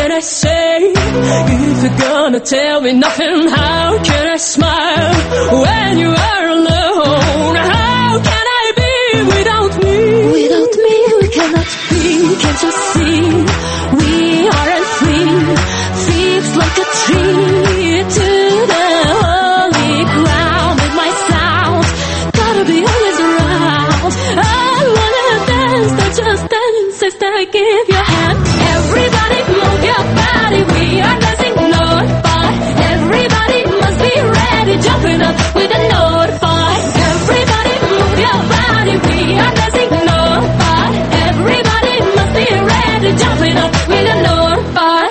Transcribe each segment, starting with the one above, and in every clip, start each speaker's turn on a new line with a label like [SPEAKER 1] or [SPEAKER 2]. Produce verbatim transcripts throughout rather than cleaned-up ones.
[SPEAKER 1] can I say? If you're gonna tell me nothing, how can I smile when you are alone? How can I be without me? Without me we cannot be. Can't you see? We aren't free. Fixed like a tree to the holy ground. With my sound, gotta be always around. I wanna dance, not just dance. Sister, give your hand. Everybody move your body. We are dancing note by. Everybody must be ready, jumping up with a note by. Everybody move your body. We are dancing note by. Everybody must be ready, jumping up with a note by.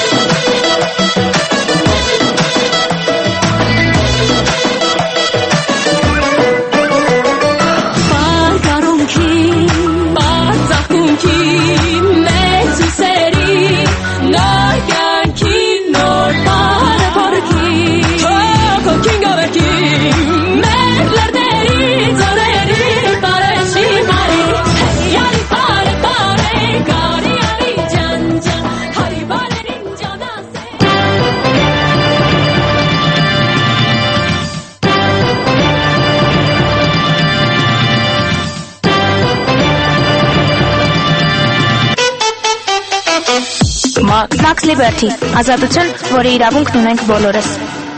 [SPEAKER 2] Max Liberty, ազատություն, որի իրավունքն ունենք բոլորս։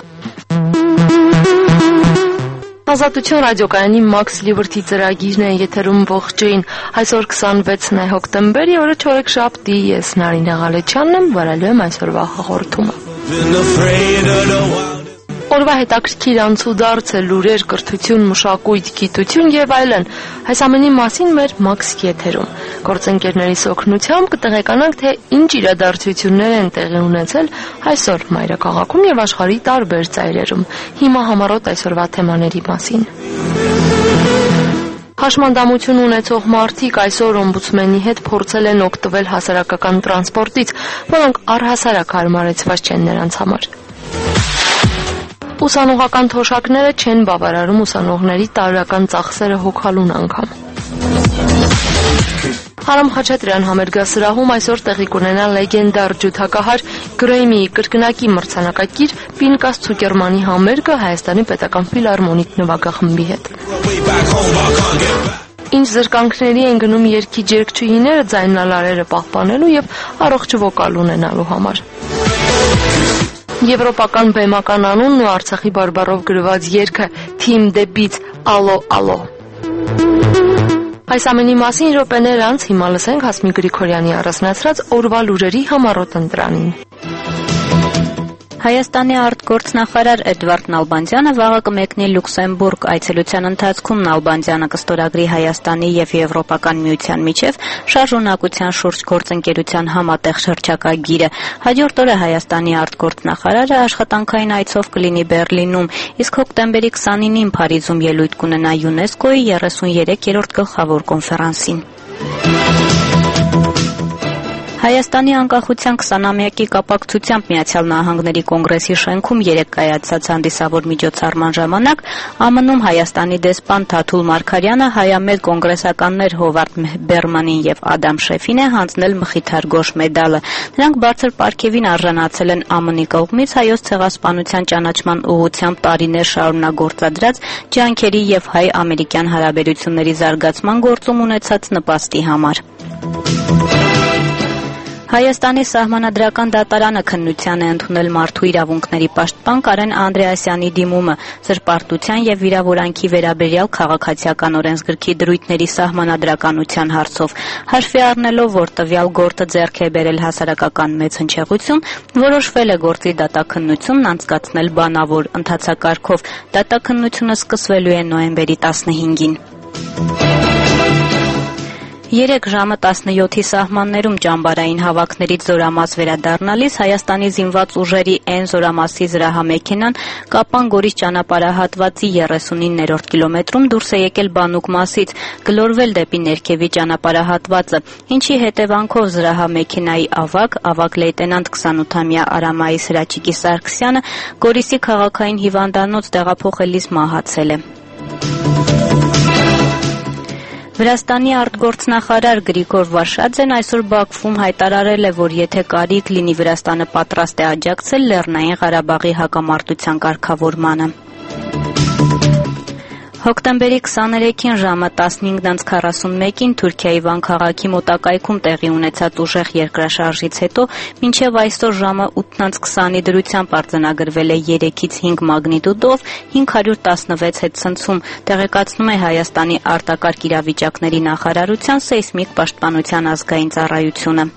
[SPEAKER 3] Ազատություն ռադիոկայանի Max Liberty ծրագիրն է եթերում ողջույն։ Այսօր քսանվեցն է հոկտեմբեր, օրը չորեքշաբթի, ես Նարինե Ղալեչյանն եմ, վարելու եմ այսօրվա հաղորդումը։ Օրվա հետաքրքիր անցուդարձ է լուրեր, կրթություն, մշակույթ, գիտություն եւ այլն։ Այս ամենի մասին մեր Max եթերում։ Գործընկերներիս օգնությամբ կտեղեկանանք, թե ինչ իրադարձություններ են տեղի ունեցել այսօր մայրաքաղաքում եւ աշխարհի տարբեր ծայրերում։ Հիմա համառոտ այսօրվա թեմաների մասին։ Հաշմանդամություն ունեցող մարդիկ այսօր օմբուդսմենի հետ փորձել են օգտվել հասարակական տրանսպորտից, որոնք առհասարակ հարմարեցված չեն նրանց համար։ Ուսանողական թոշակները չեն բավարարում ուսանողների տարրական ծախսերը հոգալուն անգամ։ Հարամ Խաչատրյան համերգասրահում այսօր տեղի կունենա լեգենդար ջութակահար Գրեմիի կրկնակի մրցանակակիր Պինկաս Ցուկերմանի համերգը Հայաստանի պետական ֆիլհարմոնիկ նվագախմբի հետ։ Ինչ զրկանքների են գնում երգիչ երգչուհիները ձայնալարերը պահպանելու եւ առողջ վոկալ ունենալու համար։ Եվրոպական բեմական անունն ու Արցախի բարբառով գրված երգը Թիմ Դեբից Ալո Ալո։ Այս ամենի մասին րոպեներ անց հիմա լսենք Հասմիկ Գրիգորյանի առանձնացրած օրվա լուրերի համառոտ ընտրանին։
[SPEAKER 4] Հայաստանի արտգործնախարար Էդվարդ Նալբանդյանը վաղը կմեկնի Լյուքսեմբուրգ, այցելության ընթացքում Նալբանդյանը կստորագրի Հայաստանի եւ Եվրոպական միության միջև շարժունակության շուրջ գործընկերության համատեղ շրջակագիրը։ Հաջորդ օրը Հայաստանի արտգործնախարարը աշխատանքային այցով կլինի Բեռլինում, իսկ հոկտեմբերի քսանինին Փարիզում ելույթ կունենա ՅՈՒՆԵՍԿՕ-ի երեսուներեքերորդ գլխավոր կոնֆերանսին։ Հայաստանի անկախության քսանամյակի կապակցությամբ Միացյալ Նահանգների կոնգրեսի շենքում երեկ կայացած հանդիսավոր միջոցառման ժամանակ ԱՄՆ-ում Հայաստանի դեսպան Թաթուլ Մարգարյանը հայամետ կոնգրեսականներ Հովարդ Բերմանին եւ Ադամ Շեֆին է հանձնել Մխիթար Գոշ մեդալը։ Նրանք բարձր պարգևին արժանացել են ԱՄՆ-ի կողմից հայոց ցեղասպանության ճանաչման ուղղությամբ տարիներ շարունակ գործադրած ջանքերի եւ հայ-ամերիկյան հարաբերությունների զարգացման գործում ունեցած նպաստի համար։ Հայաստանի սահմանադրական դատարանը քննության է ընդունել մարդու իրավունքների պաշտպան Կարեն Անդրեասյանի դիմումը զրպարտության եւ վիրավորանքի վերաբերյալ քաղաքացիական օրենսգրքի դրույթների սահմանադրականության հարցով, հաշվի առնելով, որ տվյալ գործը ձեռք է բերել հասարակական մեծ հնչեղություն, որոշվել է գործի դատաքննությունն անցկացնել բանավոր ընթացակարգով։ Դատաքննությունը սկսվելու է նոյեմբերի տասնհինգին։ Երեկ ժամը տասնյոթի սահմաններում ճամբարային հավաքներից զորամաս վերադառնալիս Հայաստանի զինված ուժերի N զորամասի զրահամեքենան Կապան-Գորիս ճանապարհահատվածի երեսունիններորդ կիլոմետրում դուրս է եկել Բանուկ մասից, գլորվել դեպի ներքևի ճանապարհահատվածը, ինչի հետևանքով զրահամեքենայի ավագ, ավագ լեյտենանտ քսանութամյա Արամայի Սրաչիկի Սարգսյանը Գորիսի քաղաքային հիվանդանոց տեղափոխելիս մահացել է։ Վրաստանի արտգործնախարար Գրիգոր Վաշաձեն այսօր Բաքվում հայտարարել է, որ եթե կարիք լինի, Վրաստանը պատրաստ է աջակցել Լեռնային Ղարաբաղի հակամարտության կարգավորմանը։ Հոկտեմբերի քսաներեքին ժամը տասնհինգ քառասունմեկին Թուրքիայի Վան քաղաքի մոտակայքում տեղի ունեցած ուժեղ երկրաշարժից հետո մինչև այսօր ժամը ութ քսանի դրությամբ արձանագրվել է երեքից հինգ մագնիտուդով հինգ հարյուր տասնվեց հետցնցում, տեղեկացնում է Հայաստանի արտակարգ իրավիճակների նախարարության սեյսմիկ պաշտպանության ազգային ծառայությունը։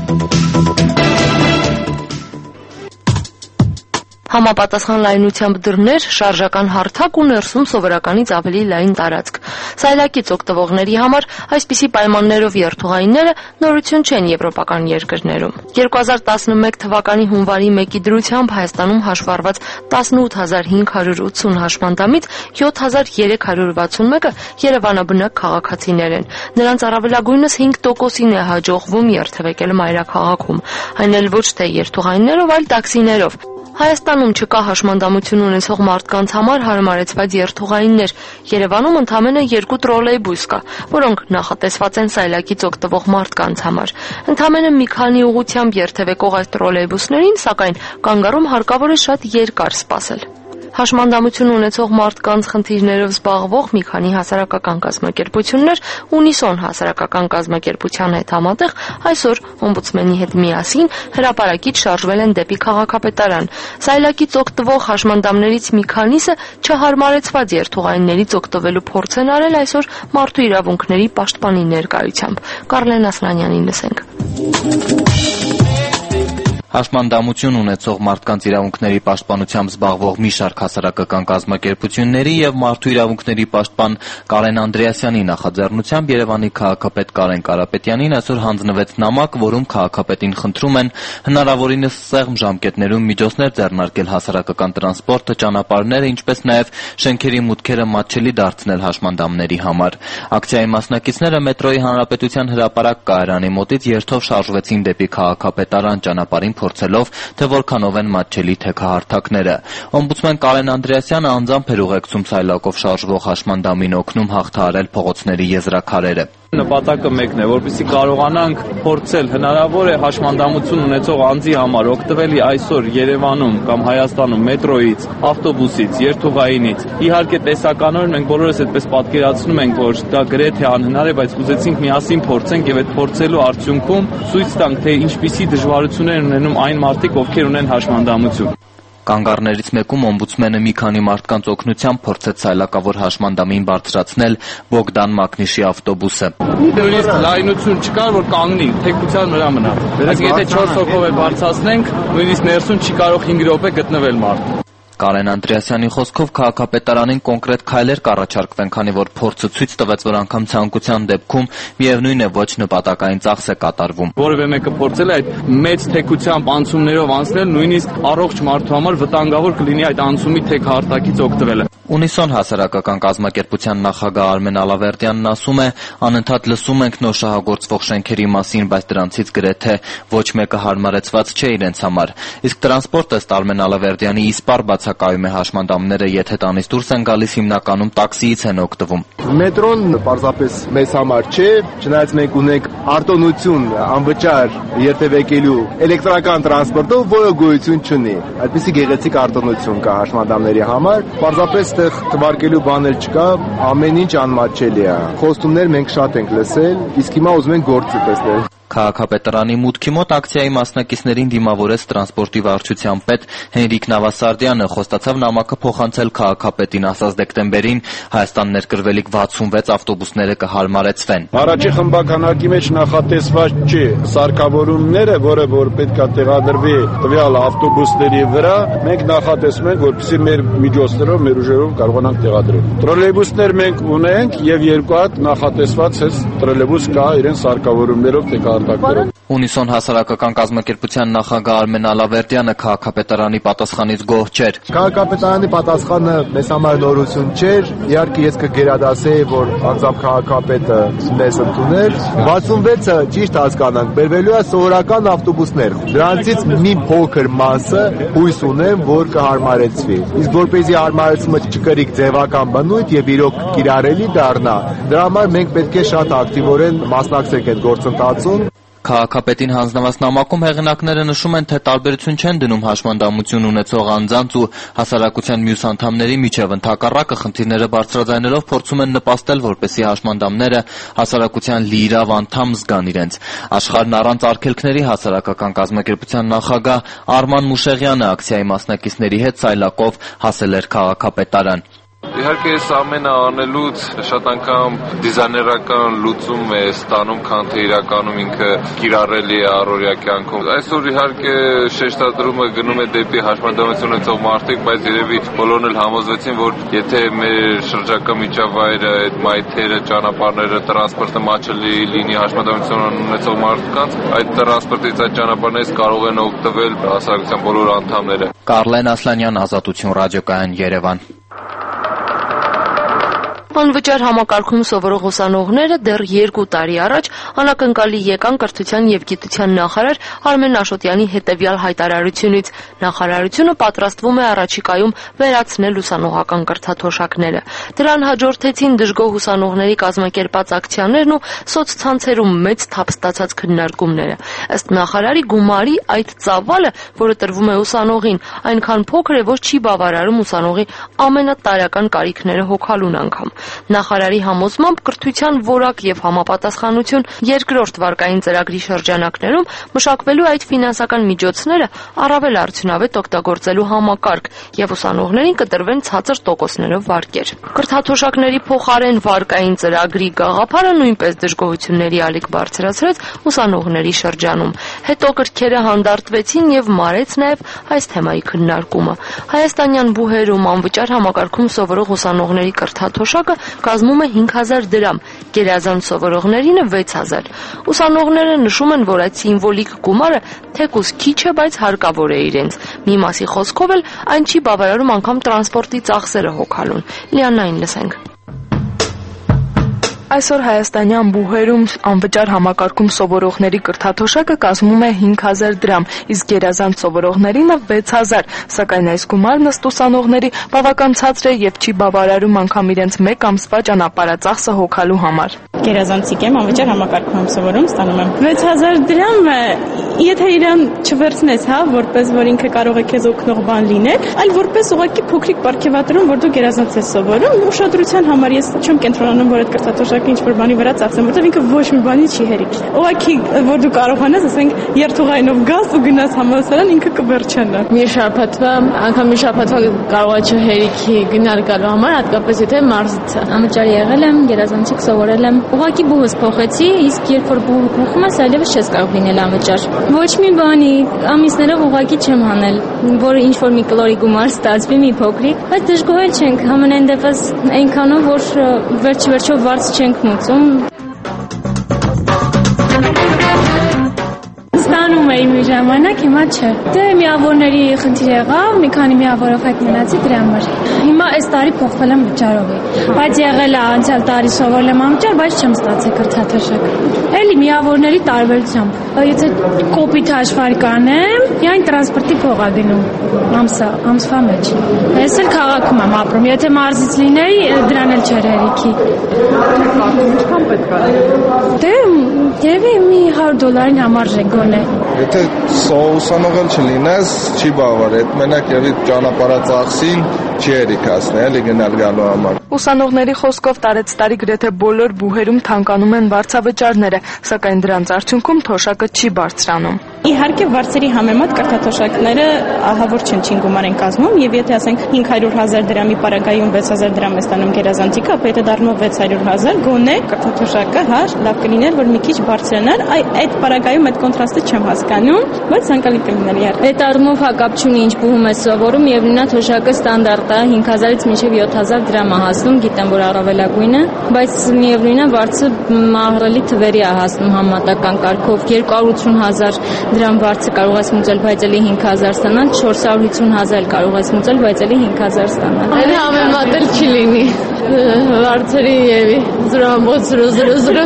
[SPEAKER 3] Համապատասխան լայնությամբ դռներ, շարժական հարթակ ու ներսում սովորականից ավելի լայն տարածք։ Սայլակից օգտվողների համար այսպիսի պայմաններով երթուղայինները նորություն չեն եվրոպական երկրներում։ երկու հազար տասնմեկ թվականի հունվարի մեկի դրությամբ Հայաստանում հաշվառված տասնութ հազար հինգ հարյուր ութսուն հաշմանդամից յոթ հազար երեք հարյուր վաթսունմեկը երևանաբնակ քաղաքացիներ են։ Նրանց առավելագույնս հինգ տոկոսին է հաջողվում երթևեկել մայրաքաղաքում, այն էլ ոչ թե երթուղայիններով, այլ տաքսիներով։ Հայաստանում չկա հաշմանդամություն ունեցող մարդկանց համար հարմարեցված երթուղայիններ։ Երևանում ընդամենը երկու տրոլեյբուս կա, որոնք նախատեսված են սայլակից օգտվող մարդկանց համար։ Ընդամենը մի քանի ուղղությամբ երթևեկող այս տրոլեյբուսներին, սակայն կանգառում հարկավոր է շատ երկար սպասել։ Հաշմանդամություն ունեցող մարդկանց խնդիրներով զբաղվող մի քանի հասարակական կազմակերպություններ Ունիսոն հասարակական կազմակերպության հետ համատեղ այսօր օմբուդսմենի հետ միասին հրապարակից շարժվել են դեպի քաղաքապետարան։ Սայլակից օգտվող հաշմանդամներից մի քանիսը չհարմարեցված երթուղայիններից օգտվելու փորձ են արել այսօր մարդու իրավունքների պաշտպանի ներկայությամբ։ Կարլեն Ասլանյանին լսենք։
[SPEAKER 5] Հաշմանդամություն ունեցող մարդկանց իրավունքների պաշտպանությամբ զբաղվող մի շարք հասարակական կազմակերպությունների եւ մարդու իրավունքների պաշտպան Կարեն Անդրեասյանի նախաձեռնությամբ Երևանի քաղաքապետ Կարեն Կարապետյանին այսօր հանձնվեց նամակ, որում քաղաքապետին խնդրում են հնարավորինս սեղմ ժամկետներում միջոցներ ձեռնարկել հասարակական տրանսպորտը, ճանապարհները, ինչպես նաեւ շենքերի մուտքերը մատչելի դարձնել հաշմանդամների համար։ Ակցիայի մասնակիցները մետրոյի Հանրապետության հրապարակ կայարանի մոտից երթով շարժվեցին դեպի քաղաքապետարան ճանապարհին փորձելով, թե որքանով են մատչելի թեքահարթակները։ Օմբուդսմեն Կարեն Անդրեասյանը անձամբ էր ուղեկցում սայլակով շարժվող հաշմանդամին օգնում հաղթահարել փողոցների եզրաքարերը։
[SPEAKER 6] Նպատակը մեկն է, որպեսզի կարողանանք փորձել հնարավոր է հաշմանդամություն ունեցող անձի համար օգտվելի այսօր Երևանում կամ Հայաստանում մետրոյից, ավտոբուսից, երթուղայինից։ Իհարկե տեսականորեն մենք բոլորս այդպես պատկերացնում ենք, որ դա գրեթե անհնար է, բայց ուզեցինք միասին փորձենք եւ այդ փորձելու արդյունքում ցույց տանք, թե ինչպիսի դժվարություններ ունենում այն մարդիկ, ովքեր ունեն հաշմանդամություն։
[SPEAKER 5] Կանգառներից մեկում օմբուդսմենը մի քանի մարդկանց օգնությամբ փորձեց սայլակավոր հաշմանդամին բարձրացնել Բոգդան Մակնիշի ավտոբուսը։
[SPEAKER 6] Նույնիսկ լայնություն չկար, որ կանգնի, թեքության վրա մնա։ Բայց եթե չորս հոգով է բարձրացնենք, նույնիսկ ներսում չի կարող հինգ րոպե գտնվել մարդ։
[SPEAKER 5] Կարեն Անդրեասյանի խոսքով քաղաքապետարանին կոնկրետ քայլեր կառաջարկվեն, քանի որ փորձը ցույց տվեց, որ անգամ ցանկության դեպքում միևնույն է ոչ նպատակային ծախս է կատարվում։
[SPEAKER 6] Որևէ մեկը փորձել է այդ մեծ թեքությամբ անցումներով անցնել, նույնիսկ առողջ մարդու համար վտանգավոր կլինի այդ անցումի թեքահարտակից օգտվելը։
[SPEAKER 5] Ունիսոն հասարակական կազմակերպության նախագահ Արմեն Ալավերդյանն ասում է, անընդհատ լսում ենք նոր շահագործվող շենքերի մասին, բայց դրանցից գրեթե ոչ մեկը հարմարեցված չէ իրենց համար։ Իսկ տրանսպորտը ըստ Արմեն Ալավերդյանի իսպառ բացակայում է հաշմանդամները, եթե տանից դուրս են գալիս, հիմնականում տաքսիից են օգտվում։
[SPEAKER 7] Մետրոն պարզապես մեզ համար չէ, չնայած մենք ունենք արտոնություն անվճար երթևեկելու էլեկտրական տրանսպորտով, որը գոյություն չունի։ Այդպիսի գեղեցիկ արտոնություն կա հաշմանդամների համար, պարզապես այդտեղ թվարկելու բաներ չկա, ամեն ինչ անմատչելի է։ Խոստումներ մենք շատ ենք լսել, իսկ հիմա ուզում ենք գործի տեսնել։
[SPEAKER 5] Քաղաքապետարանի մուտքի մոտ ակցիայի մասնակիցներին դիմավորեց տրանսպորտի վարչության պետ Հենրիկ Նավասարդյանը, խոստացավ նամակը փոխանցել քաղաքապետին, ասաց դեկտեմբերին Հայաստան ներկրվելիք վաթսունվեց ավտոբուսները կհարմարեցվեն։
[SPEAKER 7] Առաջի խմբականակի մեջ նախատեսված չի սարքավորումները, որը որ պետք է տեղադրվի տվյալ ավտոբուսների վրա, մենք նախատեսում ենք, որպեսզի մեր միջոցներով, մեր ուժերով կարողանանք տեղադրել։ Տրոլեյբուսներ մենք ունենք եւ երկու հատ նախատեսված է տրոլեյբուս կա իրեն սարքավորումներով տեղադրել։ կոնտակտներով։
[SPEAKER 5] Ունիսոն հասարակական կազմակերպության նախագահ Արմեն Ալավերդյանը քաղաքապետարանի պատասխանից գոհ չէր։
[SPEAKER 7] Քաղաքապետարանի պատասխանը մեզ համար նորություն չէր։ Իհարկե ես կգերադասեի, որ անձամբ քաղաքապետը մեզ ընդուներ։ վաթսունվեցը ճիշտ հասկանանք, բերվելու է սովորական ավտոբուսներ։ Դրանցից մի փոքր մասը հույս ունեմ, որ կհարմարեցվի։ Իսկ որպեսզի հարմարեցումը չկրի ձևական բնույթ եւ իրոք կիրառելի դառնա, դրա համար մենք պետք է շատ ակտիվորեն մասնակցենք այդ գործընթացում։
[SPEAKER 5] Քաղաքապետին հանձնված նամակում հեղինակները նշում են, թե տարբերություն չեն դնում հաշմանդամություն ունեցող անձանց ու հասարակության մյուս անդամների միջև, ընդհակառակը խնդիրները բարձրաձայնելով փորձում են նպաստել, որպեսզի հաշմանդամները հասարակության լիիրավ անդամ զգան իրենց։ Աշխարհն առանց արգելքների հասարակական կազմակերպության նախագահ Արման Մուշեղյանը ակցիայի մասնակիցների հետ սայլակով հասել էր քաղաքապետարան։
[SPEAKER 8] Իհարկե այս ամենը անելուց շատ անգամ դիզայներական լուծում է ստանում, քան թե իրականում ինքը կիրառելի է առօրյա կյանքում։ Այսօր իհարկե շեշտադրումը գնում է դեպի հաշմանդամություն ունեցող մարդիկ, բայց երևի բոլորն էլ համոզվեցին, որ եթե մեր շրջակա միջավայրը, այդ մայթերը, ճանապարհները, տրանսպորտը մաչելի լինի հաշմանդամություն ունեցող մարդկանց, այդ տրանսպորտից, այդ ճանապարհներից կարող են օգտվել հասարակության բոլոր անդամները։
[SPEAKER 5] Կարլեն Ասլանյան, Ազատություն ռադիոկայան, Երևան։
[SPEAKER 3] Անվճար համակարգում սովորող ուսանողները դեռ երկու տարի առաջ անակնկալի եկան կրթության և գիտության նախարար Արմեն Աշոտյանի հետևյալ հայտարարությունից. նախարարությունը պատրաստվում է առաջիկայում վերացնել ուսանողական կրթաթոշակները։ Դրան հաջորդեցին դժգոհ ուսանողների կազմակերպած ակցիաներն ու սոցցանցերում մեծ թափ ստացած քննարկումները։ Ըստ նախարարի գումարի այդ ծավալը, որը տրվում է ուսանողին, այնքան փոքր է, որ չի բավարարում ուսանողի ամենատարրական կարիքները հոգալուն անգամ։ Նախարարի համոզմամբ կրթության որակ և համապատասխանություն երկրորդ վարկային ծրագրի շրջանակներում մշակվելու այդ ֆինանսական միջոցները առավել արդյունավետ օգտագործելու համակարգ և ուսանողներին կտրվեն ցածր տոկոսներով վարկեր։ Կրթաթոշակների փոխարեն վարկային ծրագրի գաղափարը նույնպես դժգոհությունների ալիք բարձրացրեց ուսանողների շրջանում։ Հետո կրքերը հանդարտվեցին և մարեց նաև այս թեմայի քննարկումը։ Հայաստանյան բուհերում անվճար համակարգում սովորող ուսանողների կրթաթոշակը կազմում է հինգ հազար դրամ, գերազանց սովորողներինը վեց հազար։ Ուսանողները նշում են, որ այդ սիմվոլիկ գումարը թեկուզ քիչ է, բայց հարկավոր է իրենց։ Մի մասի խոսքով էլ այն չի բավարարում անգամ տրանսպորտի ծախսերը հոգալուն։ Լիանային լսենք։ Այսօր հայաստանյան բուհերում անվճար համակարգում սովորողների կրթաթոշակը կազմում է հինգ հազար դրամ, իսկ գերազանց սովորողներինը վեց հազար, սակայն այս գումարն ըստ ուսանողների բավական ցածր է եւ չի բավարարում անգամ իրենց մեկ ամսվա ճանապարհածախսը հոգալու համար։
[SPEAKER 9] Գերազանցիկ եմ, անվճար համակարգում եմ սովորում, ստանում եմ վեց հազար դրամ, եթե իրան չվերցնես, հա, որպես որ ինքը կարող է քեզ օգնող բան լինել, այլ որպես ուղղակի փոքրիկ պարգևատրում, որ դու գերազանց ես սովորում, ուշադրության համար ես չեմ կենտրոնանում, որ այդ կրթաթոշակը ինչ-որ բանի վրա ծախսեմ, որտեղ ինքը ոչ մի բանի չի հերիք։ Ուղղակի որ դու կարողանաս, ասենք, երթուղայինով գաս ու գնաս համալսարան, ինքը կվերջանա։
[SPEAKER 10] Մի շաբաթվա, անգամ մի շաբաթվա կարող է չհերիքի գնալ գալու համար, հատկապես եթե մարզից է։
[SPEAKER 11] Անվճար եղել եմ, գերազանցիկ սովորել եմ։ Ուղղակի բուհս փոխեցի, իսկ երբ որ բուհը փոխում ես, այլևս չես կարող լինել անվճար։ Ոչ մի բանի, ամիսներով ուղղակի չեմ հանել, որ ինչ որ մի կլորի գումար ստացվի մի փոքրիկ, բայց դժգոհել չենք, համենայն դեպս այնքանով, որ վերջ-վերջով վարձ չենք մուծում։
[SPEAKER 12] Ստանում էի մի ժամանակ, հիմա չէ։ Դե միավորների խնդիր եղավ, մի քանի միավորով հետ մնացի դրա համար։ Հիմա այս տարի փոխվել եմ վճարովի։ Բայց եղել է անցյալ տարի սովորել եմ անվճար, բայց չեմ ստացել կրթաթոշակ։ Էլի միավորների տարբերությամբ։ Եթե կոպիտ հաշվար կանեմ, միայն տրանսպորտի փող ա գնում ամսա, ամսվա մեջ։ Ես էլ քաղաքում եմ ապրում, եթե մարզից լինեի, դրան էլ չէր հերիքի։
[SPEAKER 9] Ինչքան պետք է։
[SPEAKER 12] Դե Եվի մի հարյուր դոլարին համարժեք գոնե։
[SPEAKER 13] Եթե ուսանող չլինես, չի բավար, այդ մենակ եւի ճանապարհածախսին չի հերիքացնի, էլի գնալ գալու համար։
[SPEAKER 3] Ուսանողների խոսքով տարեց տարի գրեթե բոլոր բուհերում թանկանում են վարձավճարները, սակայն դրանց արդյունքում թոշակը չի բարձրանում։
[SPEAKER 9] Իհարկե վարձերի համեմատ կրթաթոշակները ահավոր չնչին գումար են կազմում, եւ եթե ասենք հինգ հարյուր հազար դրամի պարագայում վեց հազար դրամ է ստանում գերազանցիկը, ապա եթե դառնում վեց հարյուր հազար, գոնե կրթաթոշակը հա լավ կլիներ, որ մի քիչ բարձրանար, այդ պարագայում այդ կոնտրաստը չեմ հասկանում, բայց ցանկալի կլիներ իհարկե։
[SPEAKER 11] Այդ առումով հակապ չունի ինչ բուհում է սովորում, եւ նույնա թոշակը ստանդարտ է հինգ հազարից մինչեւ յոթ հազար դրամ է հասնում, գիտեմ որ առավելագույն է, բայց միևնույնն է վարձը մահռելի թվերի է հասնում համատական կարգով երկու հարյուր ութսուն հազար դրամ վարձը կարող ես մուծել, բայց էլի հինգ հազար ստանալ, չորս հարյուր հիսուն հազար կարող ես մուծել, բայց էլի հինգ հազար ստանալ։
[SPEAKER 10] Այդ համեմատել չի լինի վարձերի եւ զրո ամբողջ զրո զրո զրո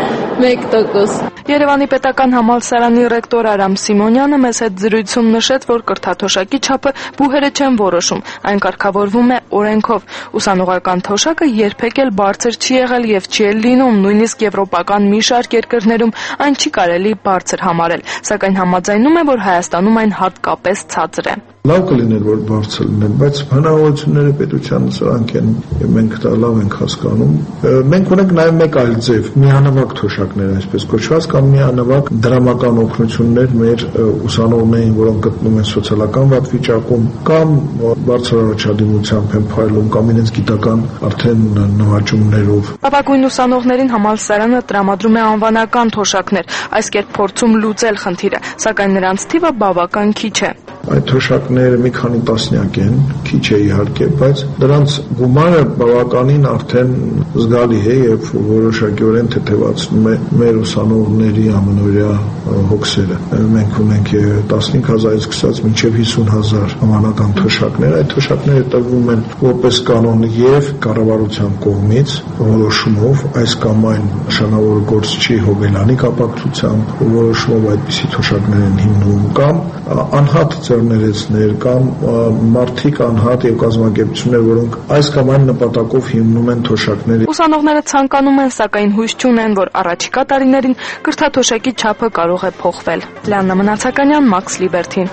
[SPEAKER 10] մեկ տոկոս։
[SPEAKER 3] Երևանի պետական համալսարանի ռեկտոր Արամ Սիմոնյանը մեզ հետ զրույցում նշեց, որ կրթաթոշակի չափը բուհերը չեն որոշում, այն կարգավորվում է օրենքով։ Ուսանողական թոշակը երբեք էլ բարձր չի եղել եւ չի էլ լինում, նույնիսկ եվրոպական մի շարք երկրներում այն չի կարելի բարձր համարել, սակայն համաձայնում է, որ Հայաստանում այն հատկապես ցածր է։
[SPEAKER 13] Լավ կլիներ, որ բարձր լիներ, բայց հնարավորությունները պետության սրանք են, մենք դա լավ ենք հասկանում։ Մենք ունենք նաև մեկ այլ ձև՝ միանավակ թոշակներ, այսպես կոչված, կամ միանավակ դրամական օգնություններ մեր ուսանողներին, որոնք գտնվում են սոցիալական վատ վիճակում, կամ բարձր առաջադիմությամբ են փայլում, կամ իրենց գիտական արդեն նվաճումներով։
[SPEAKER 3] Ապագույն ուսանողներին համալսարանը տրամադրում է անվանական թոշակներ, այս կերպ փորձում լուծել խնդիրը, սակայն նրանց թիվը բավական քիչ է։
[SPEAKER 13] Այդ թոշակները մի քանի տասնյակ են, քիչ է իհարկե, բայց դրանց գումարը բավականին արդեն զգալի է եւ որոշակիորեն թեթևացնում է մեր ուսանողների ամենօրյա հոգսերը։ Մենք ունենք տասնհինգ հազարից սկսած մինչեւ հիսուն հազար անվանական թոշակներ, այդ թոշակները տրվում են որպես կանոն եւ կառավարության կողմից որոշումով, այս կամ այն նշանավոր գործ չի հոբելանի կապակցությամբ որոշումով այդպիսի թոշակներ են հիմնվում կամ անհատ ներեցներ կամ մարդիկ անհատ եւ կազմակերպություններ, որոնք այս կամ այն նպատակով հիմնում են թոշակները։
[SPEAKER 3] Ուսանողները ցանկանում են, սակայն հույս չունեն, որ առաջիկա տարիներին կրթաթոշակի չափը կարող է փոխվել։ Լիաննա Մնացականյան, Max Liberty։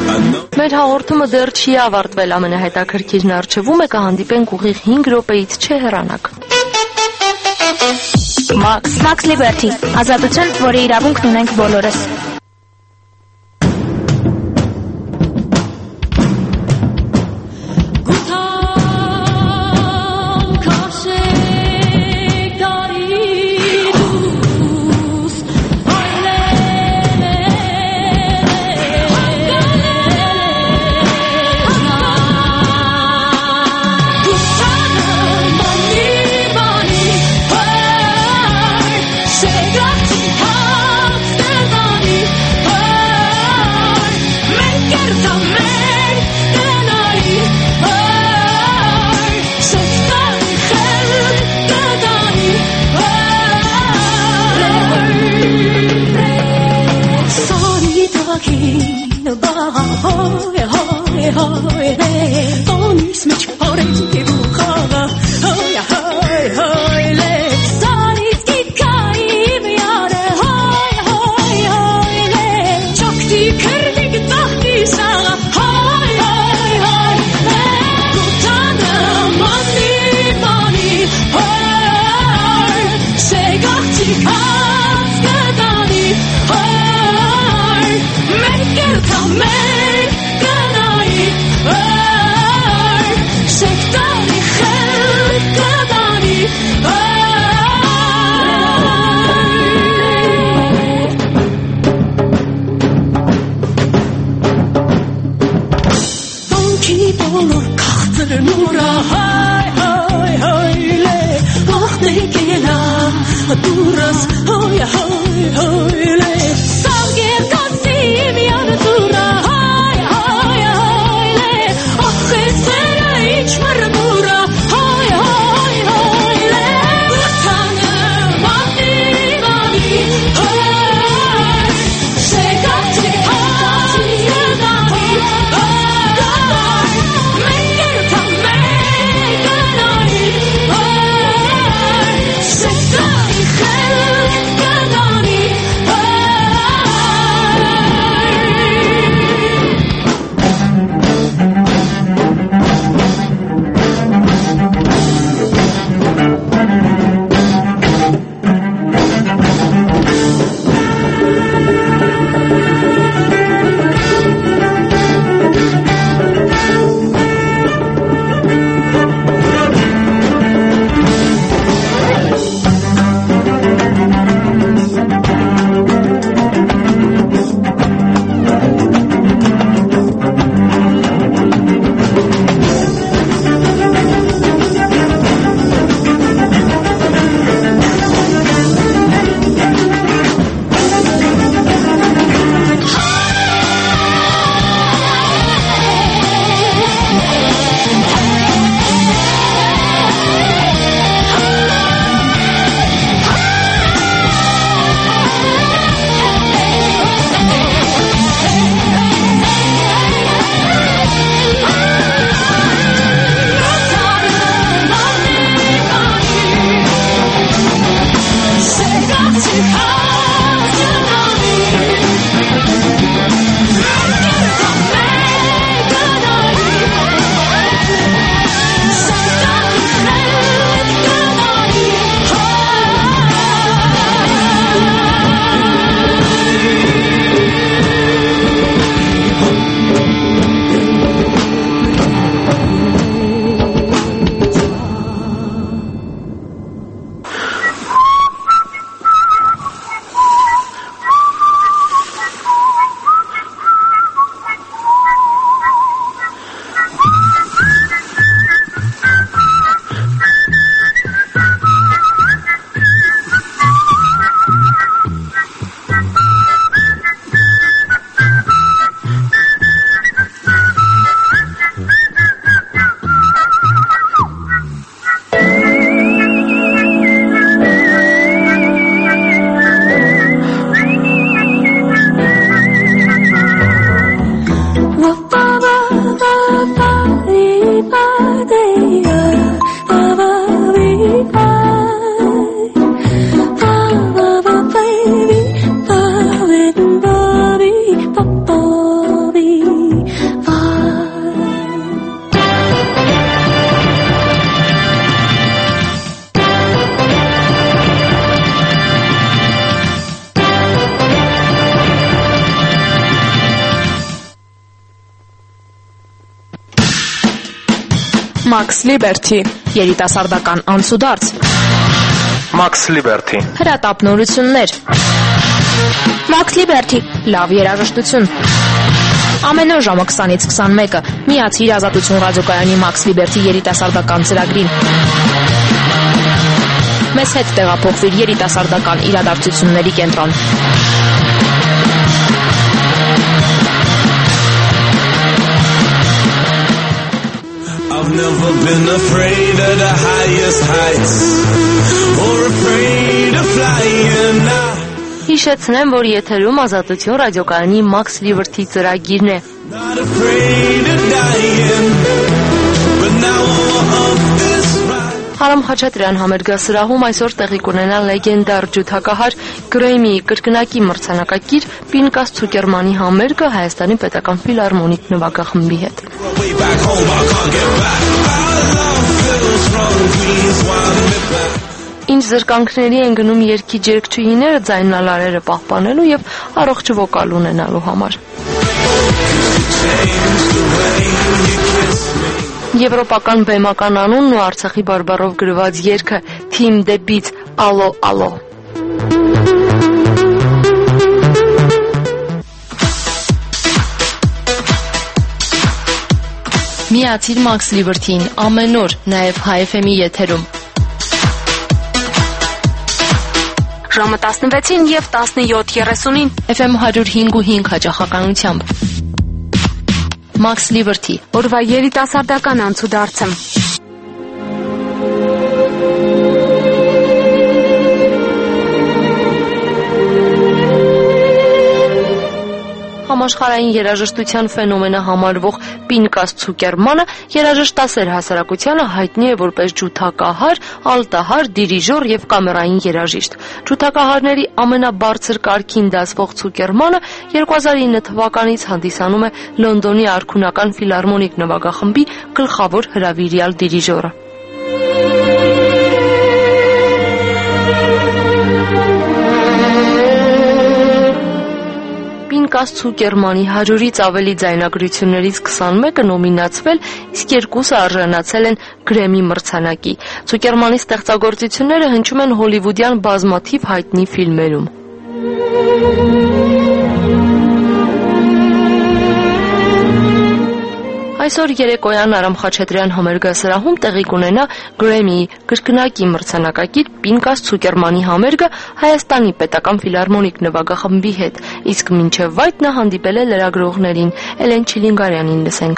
[SPEAKER 3] Մեր հաղորդումը դեռ չի ավարտվել, ամենահետաքրքիրն առջևում է, կհանդիպենք ուղիղ հինգ րոպեից, չհեռանաք։
[SPEAKER 2] Max Max Liberty, ազատություն, որի իրավունքն ունենք բոլորս։
[SPEAKER 1] Say Max Liberty երիտասարդական անցուդարձ
[SPEAKER 14] Max Liberty
[SPEAKER 1] հրատապ նորություններ
[SPEAKER 2] Max Liberty
[SPEAKER 1] լավ երաժշտություն ամեն օր ժամը քսանից քսանմեկը միացիր Ազատություն ռադիոկայանի Max Liberty երիտասարդական ծրագրին մեզ հետ տեղափոխվիր երիտասարդական իրադարձությունների կենտրոն
[SPEAKER 15] I've never been afraid of the highest heights or afraid of flying now
[SPEAKER 3] Հիշեցնեմ, որ եթերում Ազատություն ռադիոկայանի Max Liberty ծրագիրն է
[SPEAKER 15] Not afraid of dying but now I'm up this ride
[SPEAKER 3] Հարամ Խաչատրյան համերգասրահում այսօր տեղի կունենա լեգենդար ջութակահար Գրեմմիի կրկնակի մրցանակակիր Պինկաս Ցուկերմանի համերգը Հայաստանի պետական ֆիլհարմոնիկ նվագախմբի հետ։ Ինչ զրկանքների են գնում երգիչ երգչուհիները ձայնալարերը պահպանելու եւ առողջ վոկալ ունենալու համար։ Եվրոպական բեմական անունն ու Արցախի բարբառով գրված երգը Թիմ դեպից Ալո ալո Միացիր Max Liberty-ին ամեն օր, նաև Հայ էֆ էմ-ի եթերում։
[SPEAKER 2] Ժամը տասնվեցին եւ տասնյոթ երեսունին
[SPEAKER 1] էֆ էմ հարյուր հինգ ու հինգ հաճախականությամբ
[SPEAKER 3] Max Liberty
[SPEAKER 2] օրվա երիտասարդական անցուդարձը
[SPEAKER 3] Համաշխարհային երաժշտության ֆենոմենը համարվող Պինկաս Ցուկերմանը երաժշտասեր հասարակությանը հայտնի է որպես ջութակահար, ալտահար, դիրիժոր եւ կամերային երաժիշտ։ Ջութակահարների ամենաբարձր կարգին դասվող Ցուկերմանը երկու հազար ինը թվականից հանդիսանում է Լոնդոնի արքունական ֆիլհարմոնիկ նվագախմբի գլխավոր հրավիրյալ դիրիժորը։ Պինկաս Ցուկերմանի հարյուրից ավելի ձայնագրություններից քսանմեկը նոմինացվել, իսկ երկուսը արժանացել են Գրեմմի մրցանակի։ Ցուկերմանի ստեղծագործությունները հնչում են հոլիվուդյան բազմաթիվ հայտնի ֆիլմերում։ Այսօր երեկոյան Արամ Խաչատրյան համերգասրահում տեղի կունենա Գրեմմիի կրկնակի մրցանակակիր Պինկաս Ցուկերմանի համերգը Հայաստանի պետական ֆիլհարմոնիկ նվագախմբի հետ, իսկ մինչև այդ նա հանդիպել է լրագրողներին։ Էլեն Չիլինգարյանին լսենք։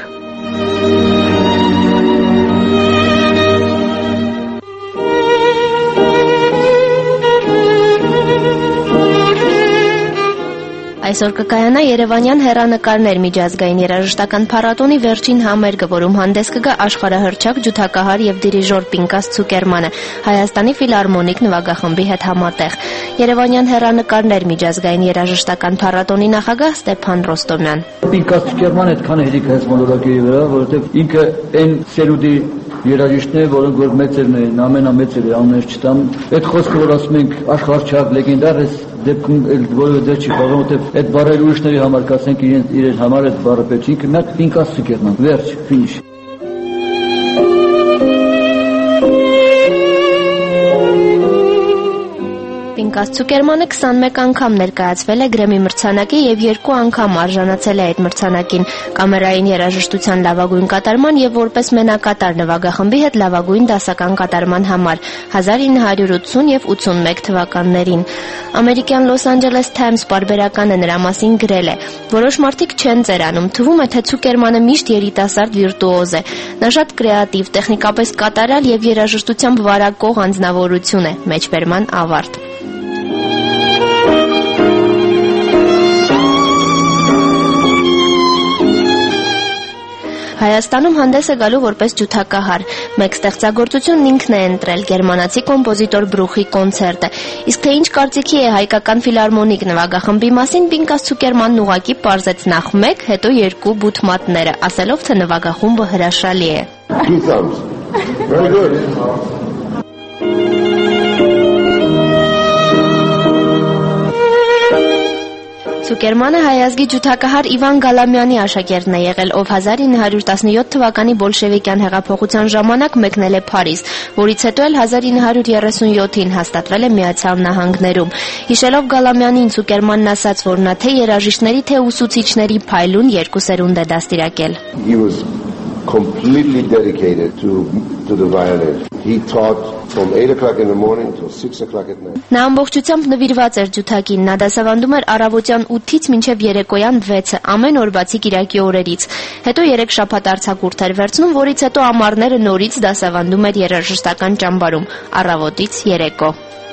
[SPEAKER 16] Այսօր կկայանա Երևանյան հեռանկարներ միջազգային երաժշտական փառատոնի վերջին համերգը, որում հանդես կգա աշխարհահռչակ ջութակահար եւ դիրիժոր Պինկաս Ցուկերմանը Հայաստանի ֆիլհարմոնիկ նվագախմբի հետ համատեղ։ Երևանյան հեռանկարներ միջազգային երաժշտական փառատոնի նախագահ Ստեփան Ռոստոմյան։
[SPEAKER 17] Պինկաս Ցուկերմանը այդքան հերիք է մոլորակի վրա, որովհետեւ ինքը այն սերունդի երաժիշտներ, որոնք որ մեծերն են, ամենամեծերը անուններ չտամ, այդ խոսքը որ ասում ենք աշխարհահռչակ լեգենդար է դեպքում որևէ դեր չի կարող, որովհետև այդ բառերը ուրիշների համար կասենք իրենց իրենց համար այդ բառը պետք ինքը միակ Պինկաս Ցուկերման, վերջ, ֆինիշ։
[SPEAKER 16] Պինկաս Ցուկերմանը քսանմեկ անգամ ներկայացվել է Գրեմմի մրցանակի եւ երկու անգամ արժանացել է այդ մրցանակին կամերային երաժշտության լավագույն կատարման եւ որպես մենակատար նվագախմբի հետ լավագույն դասական կատարման համար հազար ինը հարյուր ութսուն եւ ութսունմեկ թվականներին։ Ամերիկյան Լոս Անջելես Թայմս պարբերականը նրա մասին գրել է. Որոշ մարդիկ չեն ծերանում, թվում է թե Ցուկերմանը միշտ երիտասարդ վիրտուոզ է։ Նա շատ կրեատիվ, տեխնիկապես կատարյալ եւ երաժշտությամբ վարակող անձնավորություն է։ Մեջբերման ավարտ։ Հայաստանում հանդես է գալու որպես ջութակահար։ Մեկ ստեղծագործությունն ինքն է ընտրել գերմանացի կոմպոզիտոր Բրուխի կոնցերտը։ Իսկ թե ինչ կարծիքի է հայկական ֆիլհարմոնիկ նվագախմբի մասին, Պինկաս Ցուկերմանն ուղղակի պարզեց նախ մեկ, հետո երկու բութ մատները, ասելով թե նվագախումբը հրաշալի է։
[SPEAKER 13] Very good.
[SPEAKER 16] Ցուկերմանը հայազգի ջութակահար Իվան Գալամյանի աշակերտն է եղել, ով հազար ինը հարյուր տասնյոթ թվականի բոլշևիկյան հեղափոխության ժամանակ մեկնել է Փարիզ, որից հետո էլ հազար ինը հարյուր երեսունյոթին հաստատվել է Միացյալ Նահանգներում։ Հիշելով Գալամյանին, Ցուկերմանն ասաց, որ նա թե երաժիշտների, թե ուսուցիչների փայլուն երկու սերունդ է դաստիարակել։
[SPEAKER 18] Completely dedicated to to the violin. He taught from eight o'clock in the morning till six o'clock at night.
[SPEAKER 16] Նա ամբողջությամբ նվիրված էր ջութակին։ Նա դասավանդում էր առավոտյան ութից մինչև երեկոյան վեցը, ամեն օր բացի կիրակի օրերից։ Հետո երեք շաբաթ արձակուրդ էր վերցնում, որից հետո ամառները նորից դասավանդում էր երաժշտական ճամբարում, առավոտից երեկո։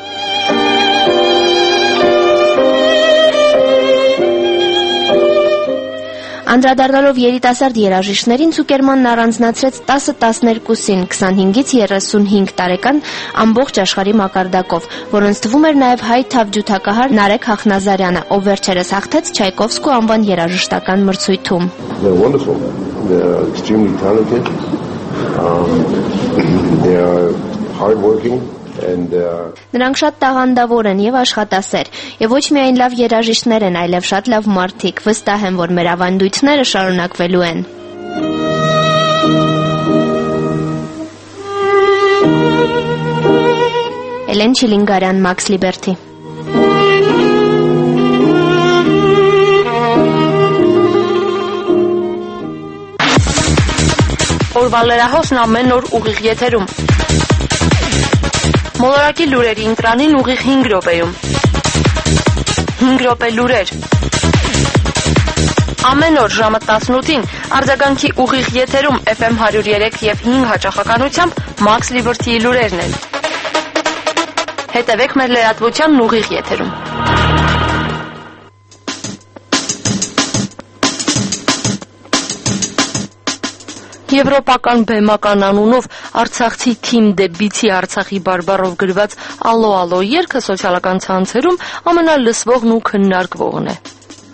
[SPEAKER 16] Անդրադառնալով երիտասարդ երաժիշտներին, Ցուկերմանն առանձնացրեց տասը տասներկուսին, քսանհինգից երեսունհինգ տարեկան ամբողջ աշխարհի մակարդակով, որոնց թվում էր նաև հայ թավջութակահար Նարեկ Հախնազարյանը, ով վերջերս հաղթեց Չայկովսկու անվան երաժշտական մրցույթում։
[SPEAKER 18] They're wonderful. They're extremely talented. Um, they are hardworking.
[SPEAKER 16] Նրանք շատ տաղանդավոր են եւ աշխատասեր, եւ ոչ միայն լավ երաժիշտներ են, այլև շատ լավ մարդիկ։ Վստահ եմ, որ մեր ավանդույթները շարունակվելու են։ Էլեն Չիլինգարյան, Max Liberty։
[SPEAKER 3] Օրվա լրահոսն ամեն օր ուղիղ եթերում։ Մոլորակի լուրերի ընտրանին ուղիղ հինգ րոպեում։ հինգ րոպե լուրեր։ Ամեն օր ժամը տասնութին արձագանքի ուղիղ եթերում Էֆ Էմ հարյուր երեք եւ հինգ հաճախականությամբ Max Liberty-ի լուրերն են։ Հետևեք մեր լրատվությանն ուղիղ եթերում։ Եվրոպական բեմական անունով Արցախցի Թիմ Դեբիցի Արցախի բարբառով գրված «Ալո ալո» երգը սոցիալական ցանցերում ամենալսվողն ու քննարկվողն է։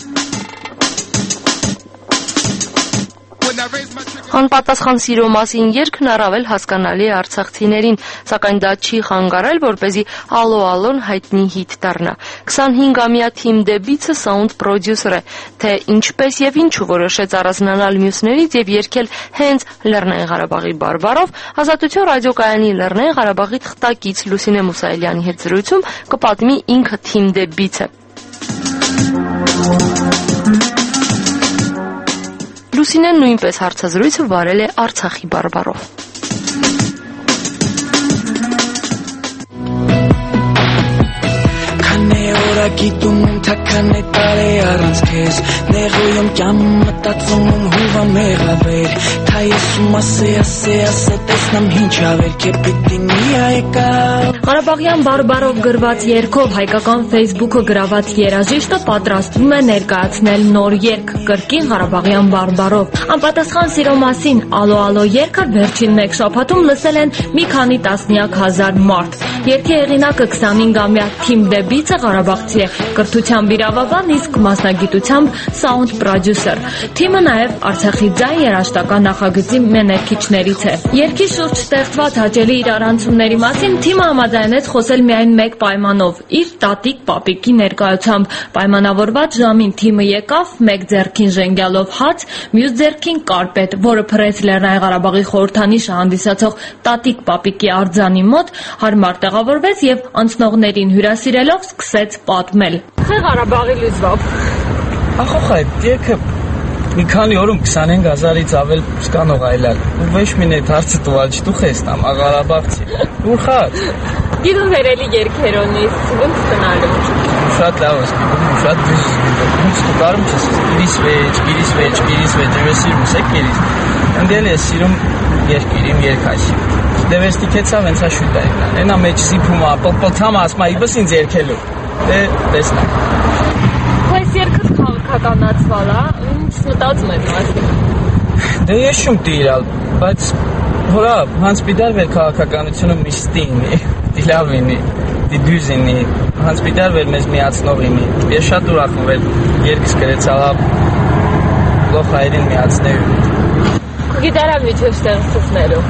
[SPEAKER 3] Անպատասխան սիրո մասին երգն առավել հասկանալի է արցախցիներին, սակայն դա չի խանգարել, որպեսզի «Ալո ալոն» հայտնի հիթ դառնա։ քսանհինգամյա Թիմ Դեբիցը սաունդ պրոդյուսեր է, թե ինչպես եւ ինչու որոշեց առանձնանալ մյուսներից եւ երգել հենց Լեռնային Ղարաբաղի բարբառով, Ազատություն ռադիոկայանի Լեռնային Ղարաբաղի թղթակից Լուսինե Մուսայելյանի հետ զրույցում կպատմի ինքը Թիմ Դեբիցը։ Լուսինեն նույնպես հարցազրույցը վարել է Արցախի բարբառով։
[SPEAKER 1] Գիտում թականը տարե առանց քեզ նեղույում կյամը մտածում հուվա մեղավեր Թա ես ում ասե ասե ասե տեսնամ ինչ ավեր Կե պիտի միա եկա
[SPEAKER 12] Ղարաբաղյան բարբառով գրված երգով հայկական Facebook-ը գրաված երաժիշտը պատրաստվում է ներկայացնել նոր երգ կրկին Ղարաբաղյան բարբառով Անպատասխան սիրո մասին «Ալո ալո» երգը վերջին մեկ շաբաթում լսել են մի քանի տասնյակ հազար մարդ Երգի հեղինակը քսանհինգամյա Թիմ Դեբիցը Ղարաբաղցի է, կրթությամբ իրավաբան, իսկ մասնագիտությամբ սաունդ պրոդյուսեր։ Թիմը նաև Արցախի ձայն երաժշտական նախագծի մեներքիչներից է։ Երգի շուրջ ստեղծված հաճելի իրարանցումների մասին թիմը համաձայնեց խոսել միայն մեկ պայմանով՝ իր տատիկ պապիկի ներկայությամբ։ Պայմանավորված ժամին թիմը եկավ, մեկ ձեռքին ժենգյալով հաց, մյուս ձեռքին կարպետ, որը փռեց Լեռնային Ղարաբաղի խորհրդանիշը հանդիսացող տատիկ պապիկի արձանի մոտ, հարմար տեղավորվեց եւ անցնողներին հյուրասիրելով սկսեց պատմել։ Խե Ղարաբաղի լույսվապ։
[SPEAKER 19] Ախոխ այդ երգը մի քանի օրում քսանհինգ հազարից ավել սկանող այլալ։ Ու ոչ մին այդ հարցը տվալ չդուխ ես տամ, Ղարաբաղցի։ Ուր խած։
[SPEAKER 12] Գիտում վերելի երգերոնից, ոնց տնալու։
[SPEAKER 19] Շատ լավ ես գիտում, շատ դժ ոնց դու կարում չես, իրիս վեճ, իրիս վեճ, իրիս վեճ, ես սիրում եք իրիս։ Ընդել ես սիրում երկիրիմ երկաշի։ Դե վերստիքեցավ հենց ա շուտ այլն։ Այնա մեջ սիփում ա, պոպոթամ ասմա, իբս ինձ երկելու։ Դե տեսնանք։
[SPEAKER 12] Այս երգը քաղաքականացվալ է, ինչ մտածում ես մասին։
[SPEAKER 19] Դե ես շուտ դիրալ, բայց հորա, հանց պիտար վեր քաղաքականությունը միշտինի, դիլավինի, դիդյուզինի, հանց պիտար վեր մեզ միացնողինի։ Ես շատ ուրախ եմ վեր երգս գրեցալա լոխ հայրին միացնելու։
[SPEAKER 12] Գիտարա միջև ստեղծություններու։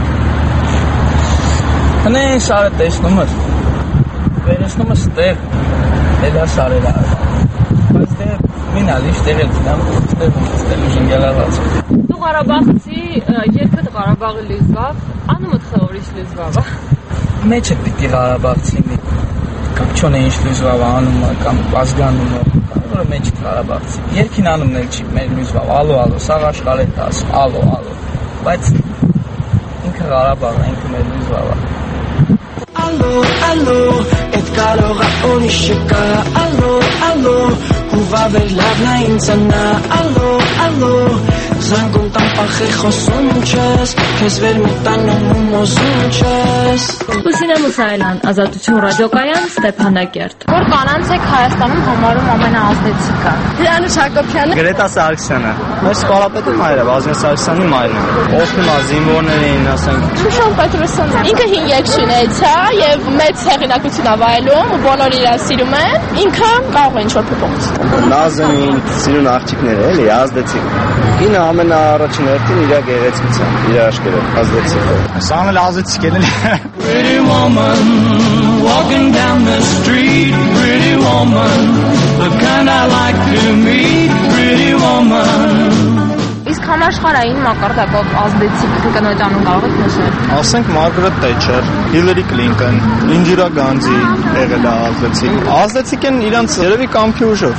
[SPEAKER 19] Հնե սարը տեսնում ես, վերեսնում ես ստեղ, էլա սարերը, բայց դե մին ալի շտեղ դրամ ստել ժինգալած
[SPEAKER 10] Դու Ղարաբաղցի երկրի Ղարաբաղի լեզվով անումդ խորիշ լեզվով
[SPEAKER 19] մեջը պիտի Ղարաբաղցի կամ չոնե ինչ լեզվով անում կամ ազգանումը որը մեջ Ղարաբաղցի երկին անումներ չի մեր լեզվով ալո ալո սաղ աշխարհ է ասում ալո ալո բայց ինքը Ղարաբաղն ինքը մեր լեզվով
[SPEAKER 15] Ալո ալո et կարող է ունի շկա ալո ալո հուվավեր լավն է ինձանա ալո ալո Զանգում տան պախի խոսում չես Քեզ վեր մտանում ու մոզում չես
[SPEAKER 11] Լուսինե Մուսայելյան, Ազատություն ռադիոկայան, Ստեփանակերտ
[SPEAKER 2] Որ կանանց եք Հայաստանում համարում ամենաազդեցիկը
[SPEAKER 9] Հրանուշ Հակոբյանը
[SPEAKER 19] Գրետա Սարգսյանը Մեր սպարապետի մայրը, Վազգեն Սարգսյանի մայրն է Օգնում է զինվորներին, ասենք
[SPEAKER 9] Շուշան Պետրոսյանը Ինքը հին երգչուներից է եւ մեծ հեղինակություն է վայելում ու բոլորը իրան սիրում են Ինքը կարող է ինչ-որ փոփոխել
[SPEAKER 19] Նազենին, սիրուն աղջիկներ էլի, ազդեցիկ Ինը ամենաառաջին հերթին իր գեղեցկությամբ, իր աշկերով, ազդեցիկ Սա ամեն ազդեցիկ էլ
[SPEAKER 15] Pretty woman walking down the street Pretty woman the kind I like to meet Pretty woman
[SPEAKER 2] Իսկ համաշխարհային մակարդակով ազդեցիկ կնոջ անուն կարող եք նշել
[SPEAKER 19] Ասենք Մարգարետ Թետչեր, Հիլարի Քլինտոն, Ինդիրա Գանդի եղել է ազդեցիկ Ազդեցիկ են իրանց երևի կամքի ուժով